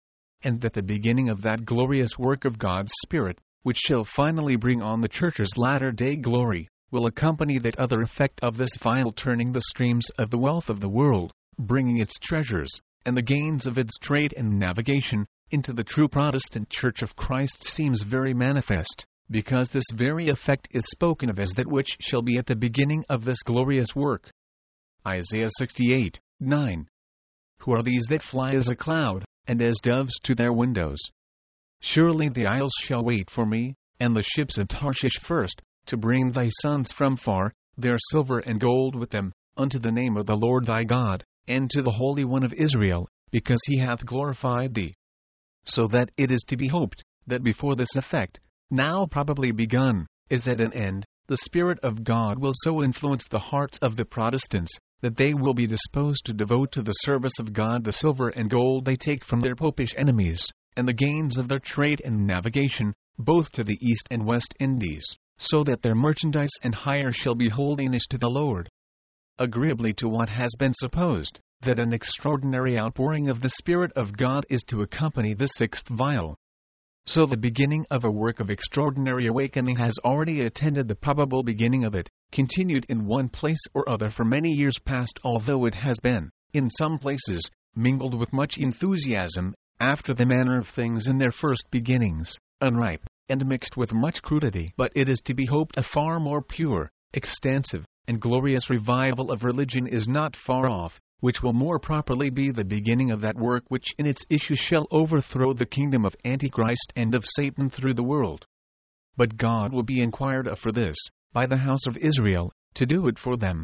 And that the beginning of that glorious work of God's Spirit, which shall finally bring on the Church's latter-day glory, will accompany that other effect of this vial, turning the streams of the wealth of the world, bringing its treasures, and the gains of its trade and navigation, into the true Protestant Church of Christ. Seems very manifest, because this very effect is spoken of as that which shall be at the beginning of this glorious work. Isaiah 68:9. Who are these that fly as a cloud, and as doves to their windows? Surely the isles shall wait for me, and the ships of Tarshish first, to bring thy sons from far, their silver and gold with them, unto the name of the Lord thy God, and to the Holy One of Israel, because he hath glorified thee. So that it is to be hoped, that before this effect, now probably begun, is at an end, the Spirit of God will so influence the hearts of the Protestants, that they will be disposed to devote to the service of God the silver and gold they take from their popish enemies, and the gains of their trade and navigation, both to the East and West Indies, so that their merchandise and hire shall be holiness to the Lord. Agreeably to what has been supposed, that an extraordinary outpouring of the Spirit of God is to accompany the sixth vial. So the beginning of a work of extraordinary awakening has already attended the probable beginning of it, continued in one place or other for many years past, although it has been, in some places, mingled with much enthusiasm, after the manner of things in their first beginnings, unripe, and mixed with much crudity. But it is to be hoped a far more pure, extensive, and glorious revival of religion is not far off, which will more properly be the beginning of that work which in its issue shall overthrow the kingdom of Antichrist and of Satan through the world. But God will be inquired of for this, by the house of Israel, to do it for them.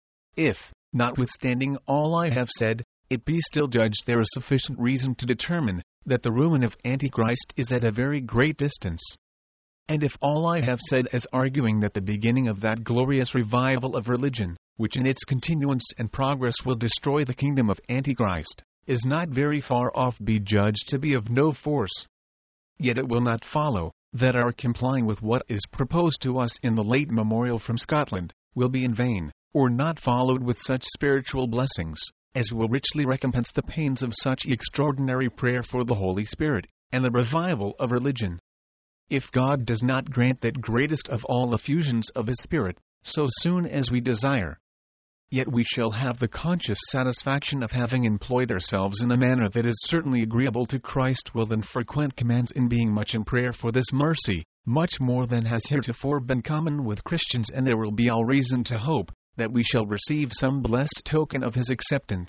If, notwithstanding all I have said, it be still judged there is sufficient reason to determine that the ruin of Antichrist is at a very great distance. And if all I have said as arguing that the beginning of that glorious revival of religion, which in its continuance and progress will destroy the kingdom of Antichrist, is not very far off be judged to be of no force, yet it will not follow that our complying with what is proposed to us in the late memorial from Scotland will be in vain, or not followed with such spiritual blessings as will richly recompense the pains of such extraordinary prayer for the Holy Spirit, and the revival of religion. If God does not grant that greatest of all effusions of His Spirit, so soon as we desire, yet we shall have the conscious satisfaction of having employed ourselves in a manner that is certainly agreeable to Christ will and frequent commands in being much in prayer for this mercy, much more than has heretofore been common with Christians, and there will be all reason to hope that we shall receive some blessed token of His acceptance.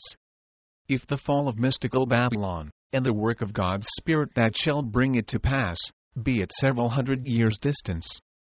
If the fall of mystical Babylon, and the work of God's Spirit that shall bring it to pass, be at several hundred years' distance,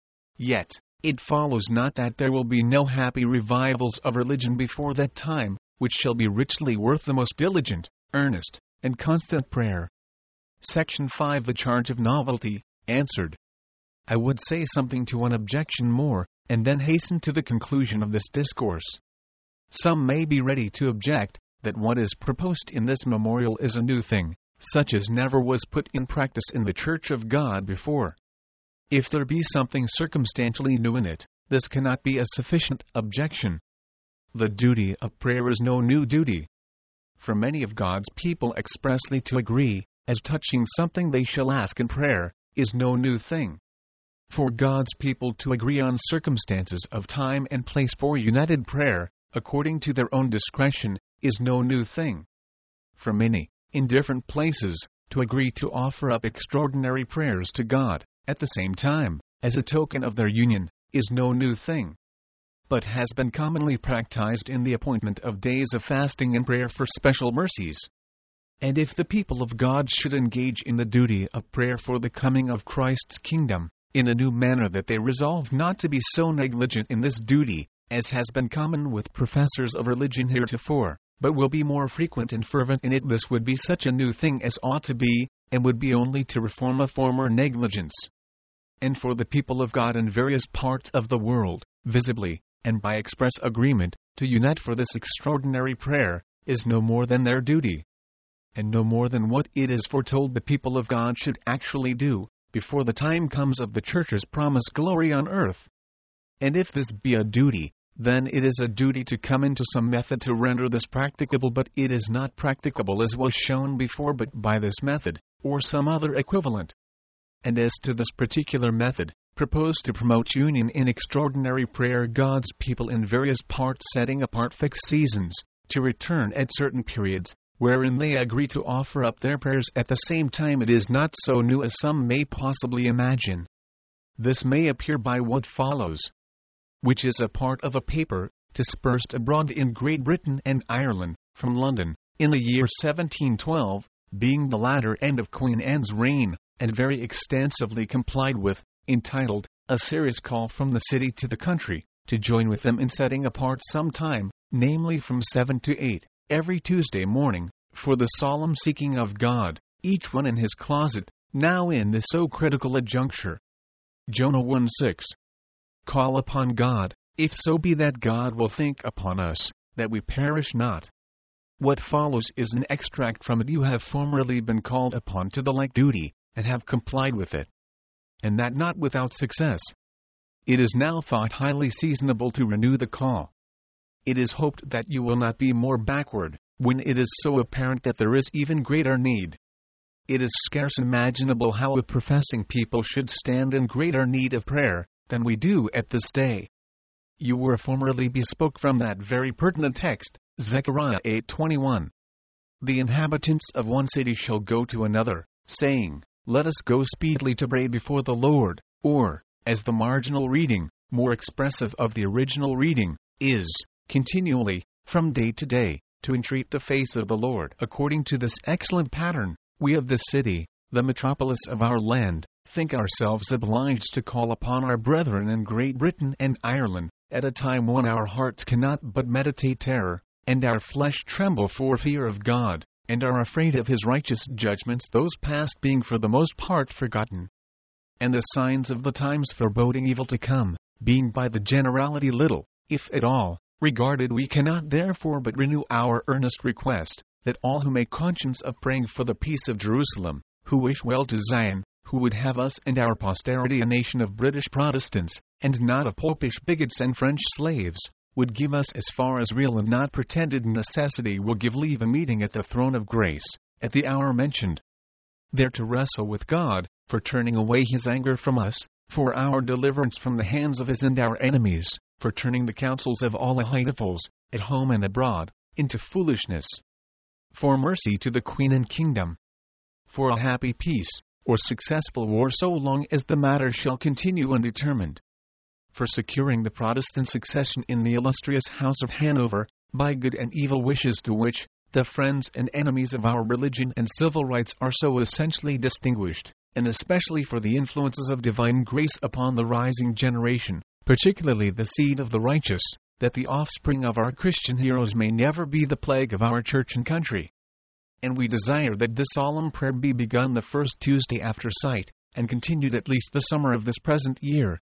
yet it follows not that there will be no happy revivals of religion before that time, which shall be richly worth the most diligent, earnest, and constant prayer. Section 5. The charge of novelty, answered. I would say something to one objection more, and then hasten to the conclusion of this discourse. Some may be ready to object that what is proposed in this memorial is a new thing, such as never was put in practice in the Church of God before. If there be something circumstantially new in it, this cannot be a sufficient objection. The duty of prayer is no new duty. For many of God's people expressly to agree, as touching something they shall ask in prayer, is no new thing. For God's people to agree on circumstances of time and place for united prayer, according to their own discretion, is no new thing. For many, in different places, to agree to offer up extraordinary prayers to God, at the same time, as a token of their union, is no new thing, but has been commonly practiced in the appointment of days of fasting and prayer for special mercies. And if the people of God should engage in the duty of prayer for the coming of Christ's kingdom, in a new manner that they resolve not to be so negligent in this duty, as has been common with professors of religion heretofore, but will be more frequent and fervent in it, this would be such a new thing as ought to be, and would be only to reform a former negligence. And for the people of God in various parts of the world, visibly, and by express agreement, to unite for this extraordinary prayer, is no more than their duty, and no more than what it is foretold the people of God should actually do, before the time comes of the Church's promised glory on earth. And if this be a duty, then it is a duty to come into some method to render this practicable, but it is not practicable as was shown before but by this method, or some other equivalent. And as to this particular method, proposed to promote union in extraordinary prayer, God's people in various parts setting apart fixed seasons, to return at certain periods, wherein they agree to offer up their prayers at the same time, it is not so new as some may possibly imagine. This may appear by what follows, which is a part of a paper, dispersed abroad in Great Britain and Ireland, from London, in the year 1712, being the latter end of Queen Anne's reign, and very extensively complied with, entitled, A Serious Call from the City to the Country, to join with them in setting apart some time, namely from 7 to 8, every Tuesday morning, for the solemn seeking of God, each one in his closet, now in this so critical a juncture. Jonah 1:6. Call upon God, if so be that God will think upon us, that we perish not. What follows is an extract from it. You have formerly been called upon to the like duty, and have complied with it, and that not without success. It is now thought highly seasonable to renew the call. It is hoped that you will not be more backward, when it is so apparent that there is even greater need. It is scarce imaginable how a professing people should stand in greater need of prayer than we do at this day. You were formerly bespoke from that very pertinent text, Zechariah 8:21. The inhabitants of one city shall go to another, saying, Let us go speedily to pray before the Lord, or, as the marginal reading, more expressive of the original reading, is, continually, from day to day, to entreat the face of the Lord. According to this excellent pattern, we of this city, the metropolis of our land, think ourselves obliged to call upon our brethren in Great Britain and Ireland, at a time when our hearts cannot but meditate terror, and our flesh tremble for fear of God, and are afraid of his righteous judgments, those past being for the most part forgotten, and the signs of the times foreboding evil to come, being by the generality little, if at all, regarded. We cannot therefore but renew our earnest request, that all who make conscience of praying for the peace of Jerusalem, who wish well to Zion, who would have us and our posterity a nation of British Protestants, and not of Popish bigots and French slaves, would give us as far as real and not pretended necessity will give leave a meeting at the throne of grace, at the hour mentioned, there to wrestle with God, for turning away his anger from us, for our deliverance from the hands of his and our enemies, for turning the counsels of all Ahithophels, at home and abroad, into foolishness, for mercy to the Queen and kingdom, for a happy peace, or successful war so long as the matter shall continue undetermined, for securing the Protestant succession in the illustrious House of Hanover, by good and evil wishes to which the friends and enemies of our religion and civil rights are so essentially distinguished, and especially for the influences of divine grace upon the rising generation, particularly the seed of the righteous, that the offspring of our Christian heroes may never be the plague of our church and country. And we desire that this solemn prayer be begun the first Tuesday after sight, and continued at least the summer of this present year,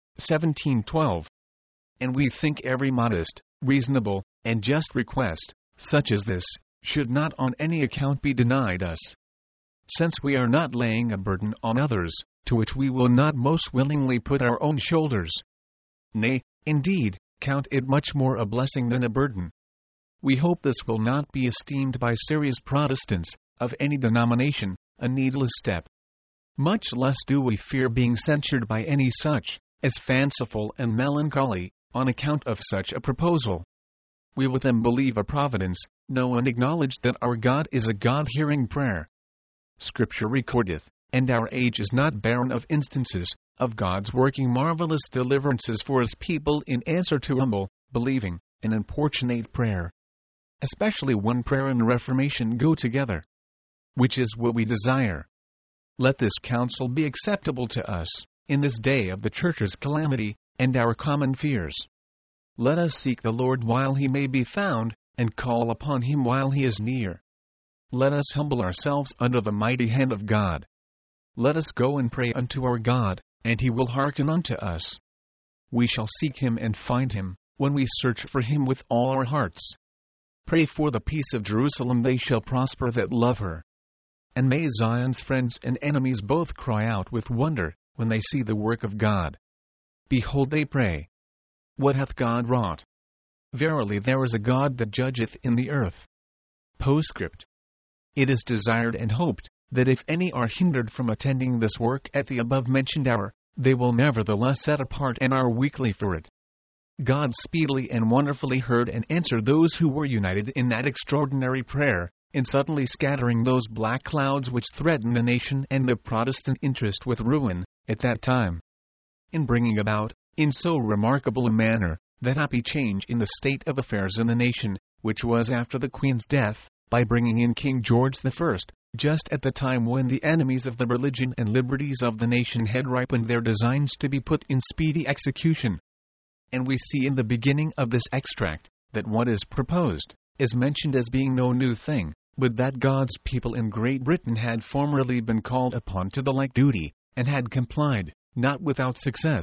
1712. And we think every modest, reasonable, and just request, such as this, should not on any account be denied us, since we are not laying a burden on others, to which we will not most willingly put our own shoulders. Nay, indeed, count it much more a blessing than a burden. We hope this will not be esteemed by serious Protestants, of any denomination, a needless step. Much less do we fear being censured by any such, as fanciful and melancholy, on account of such a proposal. We with them believe a providence, know and acknowledge that our God is a God hearing prayer. Scripture recordeth, and our age is not barren of instances, of God's working marvelous deliverances for his people in answer to humble, believing, and importunate prayer. Especially when prayer and reformation go together, which is what we desire. Let this counsel be acceptable to us, in this day of the Church's calamity, and our common fears. Let us seek the Lord while he may be found, and call upon him while he is near. Let us humble ourselves under the mighty hand of God. Let us go and pray unto our God, and he will hearken unto us. We shall seek him and find him, when we search for him with all our hearts. Pray for the peace of Jerusalem, they shall prosper that love her. And may Zion's friends and enemies both cry out with wonder, when they see the work of God. Behold, they pray, what hath God wrought? Verily there is a God that judgeth in the earth. Postscript. It is desired and hoped, that if any are hindered from attending this work at the above-mentioned hour, they will nevertheless set apart an hour weekly for it. God speedily and wonderfully heard and answered those who were united in that extraordinary prayer, in suddenly scattering those black clouds which threatened the nation and the Protestant interest with ruin, at that time. In bringing about, in so remarkable a manner, that happy change in the state of affairs in the nation, which was after the Queen's death, by bringing in King George I, just at the time when the enemies of the religion and liberties of the nation had ripened their designs to be put in speedy execution. And we see in the beginning of this extract, that what is proposed, is mentioned as being no new thing, but that God's people in Great Britain had formerly been called upon to the like duty, and had complied, not without success.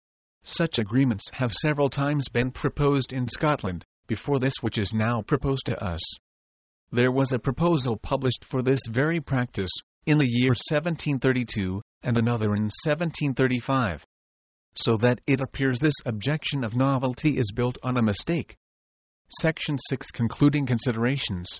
Such agreements have several times been proposed in Scotland, before this which is now proposed to us. There was a proposal published for this very practice, in the year 1732, and another in 1735. So that it appears this objection of novelty is built on a mistake. Section 6 Concluding Considerations.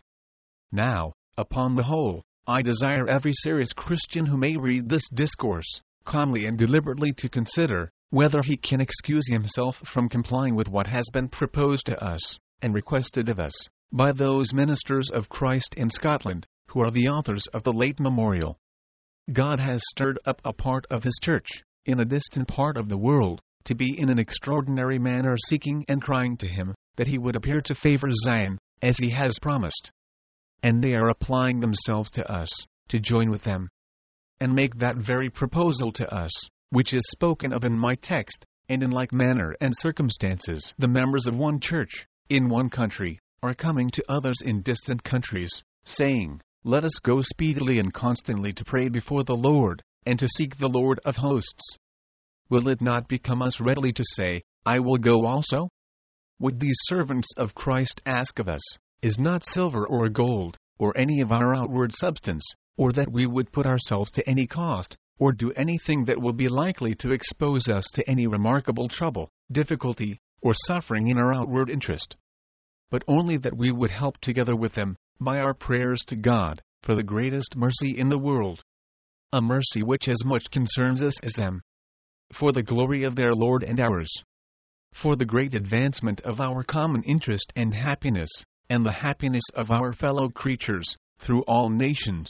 Now, upon the whole, I desire every serious Christian who may read this discourse, calmly and deliberately to consider, whether he can excuse himself from complying with what has been proposed to us, and requested of us, by those ministers of Christ in Scotland, who are the authors of the late memorial. God has stirred up a part of his church, in a distant part of the world, to be in an extraordinary manner seeking and crying to him, that he would appear to favor Zion, as he has promised. And they are applying themselves to us, to join with them, and make that very proposal to us, which is spoken of in my text, and in like manner and circumstances the members of one church, in one country, are coming to others in distant countries, saying, Let us go speedily and constantly to pray before the Lord, and to seek the Lord of hosts. Will it not become us readily to say, I will go also? What these servants of Christ ask of us, is not silver or gold, or any of our outward substance, or that we would put ourselves to any cost, or do anything that will be likely to expose us to any remarkable trouble, difficulty, or suffering in our outward interest. But only that we would help together with them, by our prayers to God, for the greatest mercy in the world. A mercy which as much concerns us as them. For the glory of their Lord and ours. For the great advancement of our common interest and happiness, and the happiness of our fellow creatures, through all nations.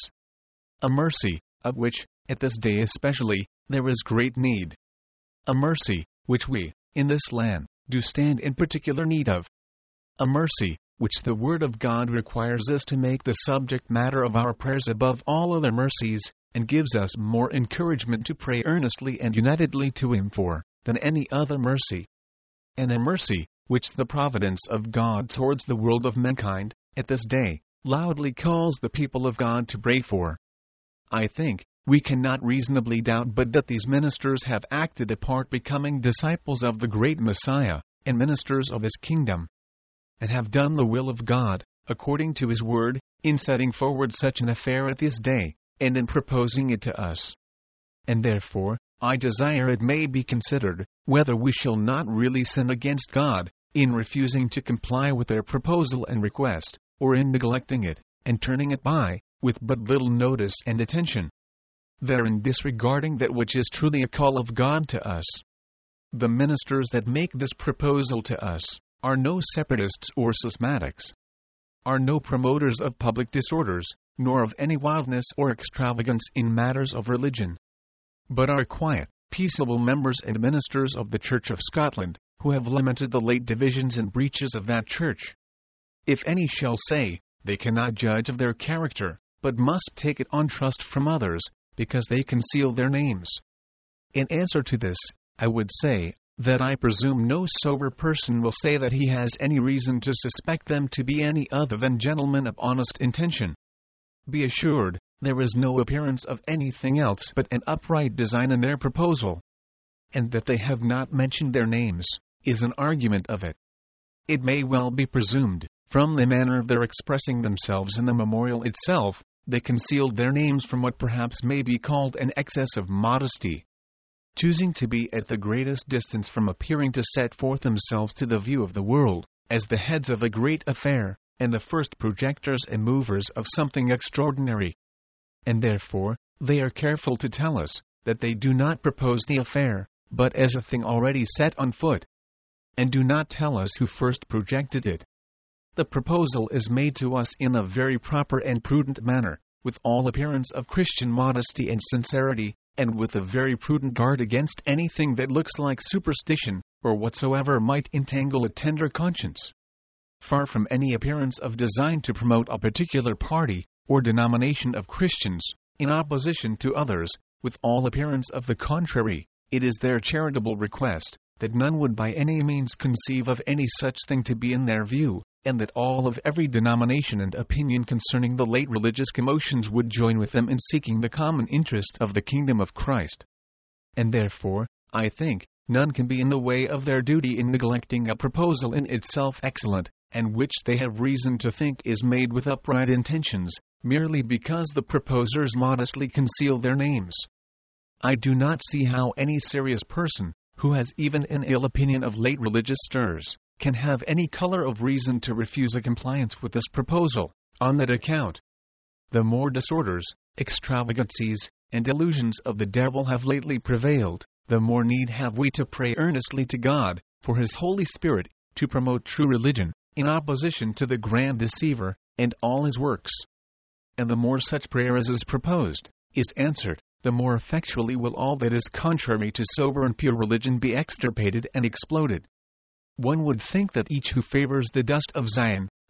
A mercy, of which, at this day especially, there is great need. A mercy, which we, in this land, do stand in particular need of. A mercy, which the Word of God requires us to make the subject matter of our prayers above all other mercies, and gives us more encouragement to pray earnestly and unitedly to Him for, than any other mercy. And a mercy, which the providence of God towards the world of mankind, at this day, loudly calls the people of God to pray for. I think, we cannot reasonably doubt but that these ministers have acted a part becoming disciples of the great Messiah, and ministers of His kingdom, and have done the will of God, according to His word, in setting forward such an affair at this day, and in proposing it to us. And therefore, I desire it may be considered, whether we shall not really sin against God, in refusing to comply with their proposal and request, or in neglecting it, and turning it by, with but little notice and attention. Therein disregarding that which is truly a call of God to us. The ministers that make this proposal to us, are no separatists or schismatics, are no promoters of public disorders, nor of any wildness or extravagance in matters of religion, but are quiet, peaceable members and ministers of the Church of Scotland, who have lamented the late divisions and breaches of that church. If any shall say, they cannot judge of their character, but must take it on trust from others, because they conceal their names. In answer to this, I would say, that I presume no sober person will say that he has any reason to suspect them to be any other than gentlemen of honest intention. Be assured, there is no appearance of anything else but an upright design in their proposal. And that they have not mentioned their names, is an argument of it. It may well be presumed, from the manner of their expressing themselves in the memorial itself, they concealed their names from what perhaps may be called an excess of modesty, choosing to be at the greatest distance from appearing to set forth themselves to the view of the world, as the heads of a great affair, and the first projectors and movers of something extraordinary. And therefore, they are careful to tell us, that they do not propose the affair, but as a thing already set on foot, and do not tell us who first projected it. The proposal is made to us in a very proper and prudent manner, with all appearance of Christian modesty and sincerity, and with a very prudent guard against anything that looks like superstition, or whatsoever might entangle a tender conscience. Far from any appearance of design to promote a particular party, or denomination of Christians, in opposition to others, with all appearance of the contrary, it is their charitable request, that none would by any means conceive of any such thing to be in their view, and that all of every denomination and opinion concerning the late religious commotions would join with them in seeking the common interest of the kingdom of Christ. And therefore, I think, none can be in the way of their duty in neglecting a proposal in itself excellent, and which they have reason to think is made with upright intentions, merely because the proposers modestly conceal their names. I do not see how any serious person, who has even an ill opinion of late religious stirs, can have any color of reason to refuse a compliance with this proposal, on that account. The more disorders, extravagancies, and delusions of the devil have lately prevailed, the more need have we to pray earnestly to God, for His Holy Spirit, to promote true religion, in opposition to the grand deceiver, and all his works. And the more such prayer as is proposed, is answered, the more effectually will all that is contrary to sober and pure religion be extirpated and exploded. One would think that each who favors the dust of Zion,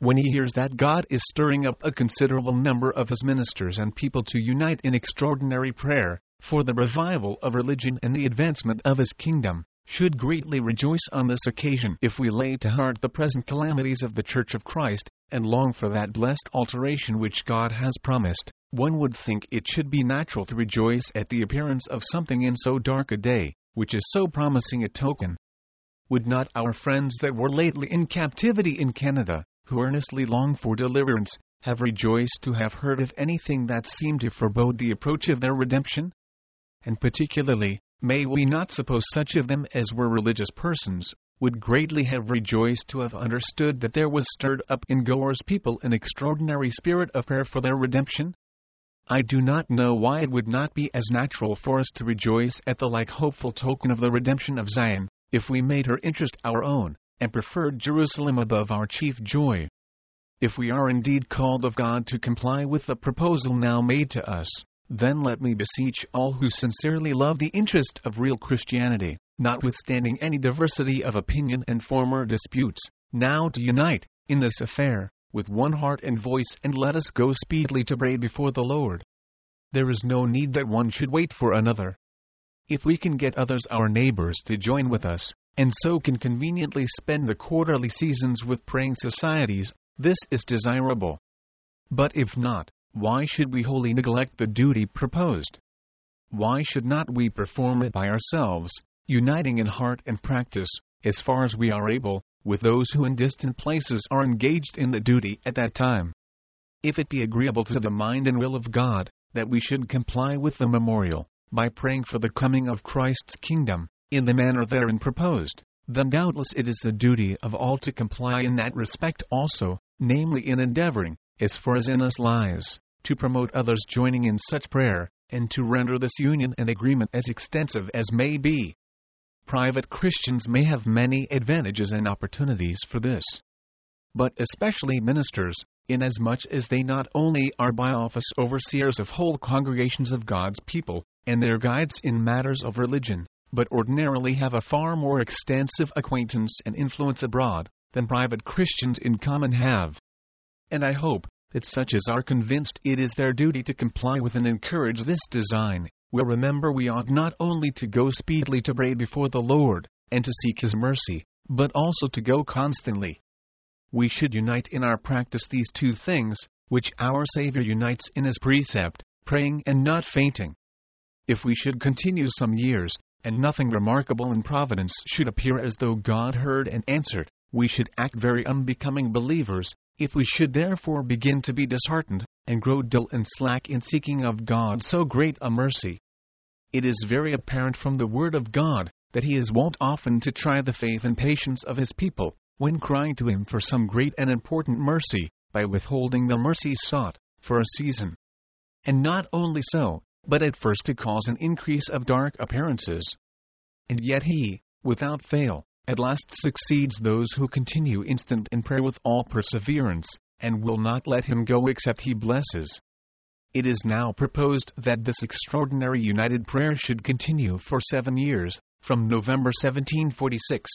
when he hears that God is stirring up a considerable number of his ministers and people to unite in extraordinary prayer for the revival of religion and the advancement of his kingdom, should greatly rejoice on this occasion if we lay to heart the present calamities of the Church of Christ, and long for that blessed alteration which God has promised. One would think it should be natural to rejoice at the appearance of something in so dark a day, which is so promising a token. Would not our friends that were lately in captivity in Canada, who earnestly long for deliverance, have rejoiced to have heard of anything that seemed to forebode the approach of their redemption? And particularly, may we not suppose such of them as were religious persons, would greatly have rejoiced to have understood that there was stirred up in Goar's people an extraordinary spirit of prayer for their redemption? I do not know why it would not be as natural for us to rejoice at the like hopeful token of the redemption of Zion, if we made her interest our own, and preferred Jerusalem above our chief joy. If we are indeed called of God to comply with the proposal now made to us, then let me beseech all who sincerely love the interest of real Christianity, notwithstanding any diversity of opinion and former disputes, now to unite, in this affair, with one heart and voice, and let us go speedily to pray before the Lord. There is no need that one should wait for another. If we can get others, our neighbors, to join with us, and so can conveniently spend the quarterly seasons with praying societies, this is desirable. But if not, why should we wholly neglect the duty proposed? Why should not we perform it by ourselves, uniting in heart and practice, as far as we are able, with those who in distant places are engaged in the duty at that time? If it be agreeable to the mind and will of God, that we should comply with the memorial, by praying for the coming of Christ's kingdom, in the manner therein proposed, then doubtless it is the duty of all to comply in that respect also, namely in endeavoring, as far as in us lies, to promote others joining in such prayer, and to render this union and agreement as extensive as may be. Private Christians may have many advantages and opportunities for this, but especially ministers, inasmuch as they not only are by office overseers of whole congregations of God's people, and their guides in matters of religion, but ordinarily have a far more extensive acquaintance and influence abroad, than private Christians in common have. And I hope that such as are convinced it is their duty to comply with and encourage this design, will remember we ought not only to go speedily to pray before the Lord, and to seek His mercy, but also to go constantly. We should unite in our practice these two things, which our Savior unites in His precept, praying and not fainting. If we should continue some years, and nothing remarkable in providence should appear as though God heard and answered, we should act very unbecoming believers. If we should therefore begin to be disheartened, and grow dull and slack in seeking of God so great a mercy, it is very apparent from the Word of God, that He is wont often to try the faith and patience of His people, when crying to Him for some great and important mercy, by withholding the mercy sought, for a season. And not only so, but at first to cause an increase of dark appearances. And yet He, without fail, at last succeeds those who continue instant in prayer with all perseverance, and will not let Him go except He blesses. It is now proposed that this extraordinary united prayer should continue for 7 years, from November 1746.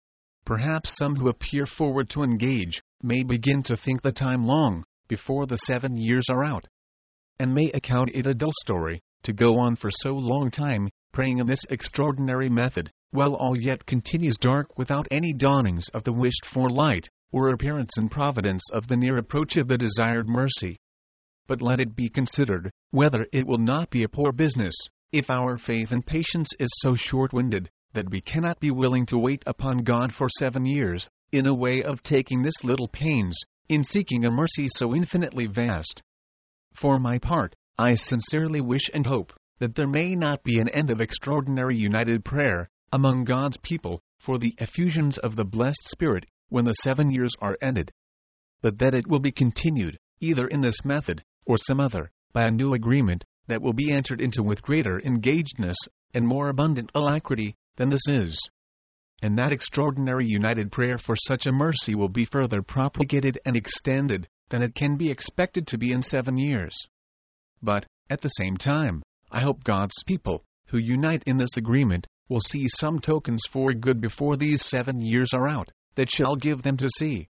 Perhaps some who appear forward to engage, may begin to think the time long, before the 7 years are out, and may account it a dull story, to go on for so long time, praying in this extraordinary method, while all yet continues dark without any dawnings of the wished-for light, or appearance in providence of the near approach of the desired mercy. But let it be considered, whether it will not be a poor business, if our faith and patience is so short-winded, that we cannot be willing to wait upon God for 7 years, in a way of taking this little pains, in seeking a mercy so infinitely vast. For my part, I sincerely wish and hope, that there may not be an end of extraordinary united prayer, among God's people, for the effusions of the blessed Spirit, when the 7 years are ended. But that it will be continued, either in this method, or some other, by a new agreement, that will be entered into with greater engagedness, and more abundant alacrity, than this is. And that extraordinary united prayer for such a mercy will be further propagated and extended, than it can be expected to be in 7 years. But, at the same time, I hope God's people, who unite in this agreement, will see some tokens for good before these 7 years are out, that shall give them to see,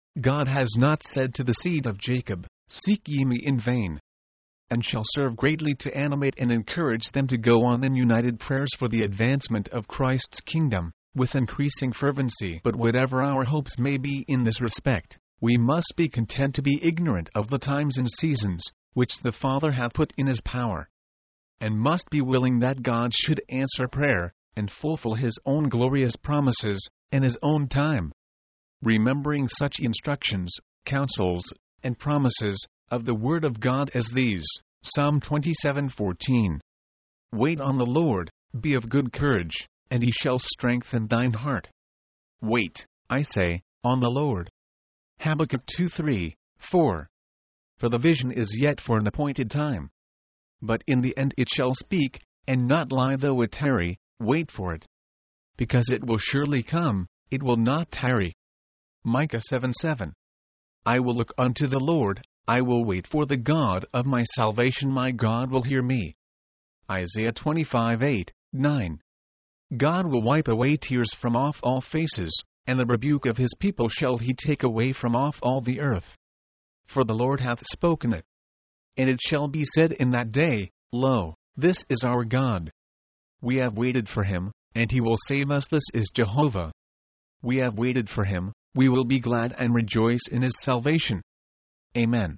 God has not said to the seed of Jacob, Seek ye me in vain, and shall serve greatly to animate and encourage them to go on in united prayers for the advancement of Christ's kingdom, with increasing fervency. But whatever our hopes may be in this respect, we must be content to be ignorant of the times and seasons, which the Father hath put in his power, and must be willing that God should answer prayer, and fulfill his own glorious promises, in his own time. Remembering such instructions, counsels, and promises, of the Word of God as these, Psalm 27:14. Wait on the Lord, be of good courage, and he shall strengthen thine heart. Wait, I say, on the Lord. Habakkuk 2:3, 4. For the vision is yet for an appointed time. But in the end it shall speak, and not lie though it tarry, wait for it. Because it will surely come, it will not tarry. Micah 7:7. I will look unto the Lord, I will wait for the God of my salvation, my God will hear me. Isaiah 25:8, 9. God will wipe away tears from off all faces, and the rebuke of his people shall he take away from off all the earth. For the Lord hath spoken it. And it shall be said in that day, Lo, this is our God. We have waited for him, and he will save us. This is Jehovah. We have waited for him, we will be glad and rejoice in his salvation. Amen.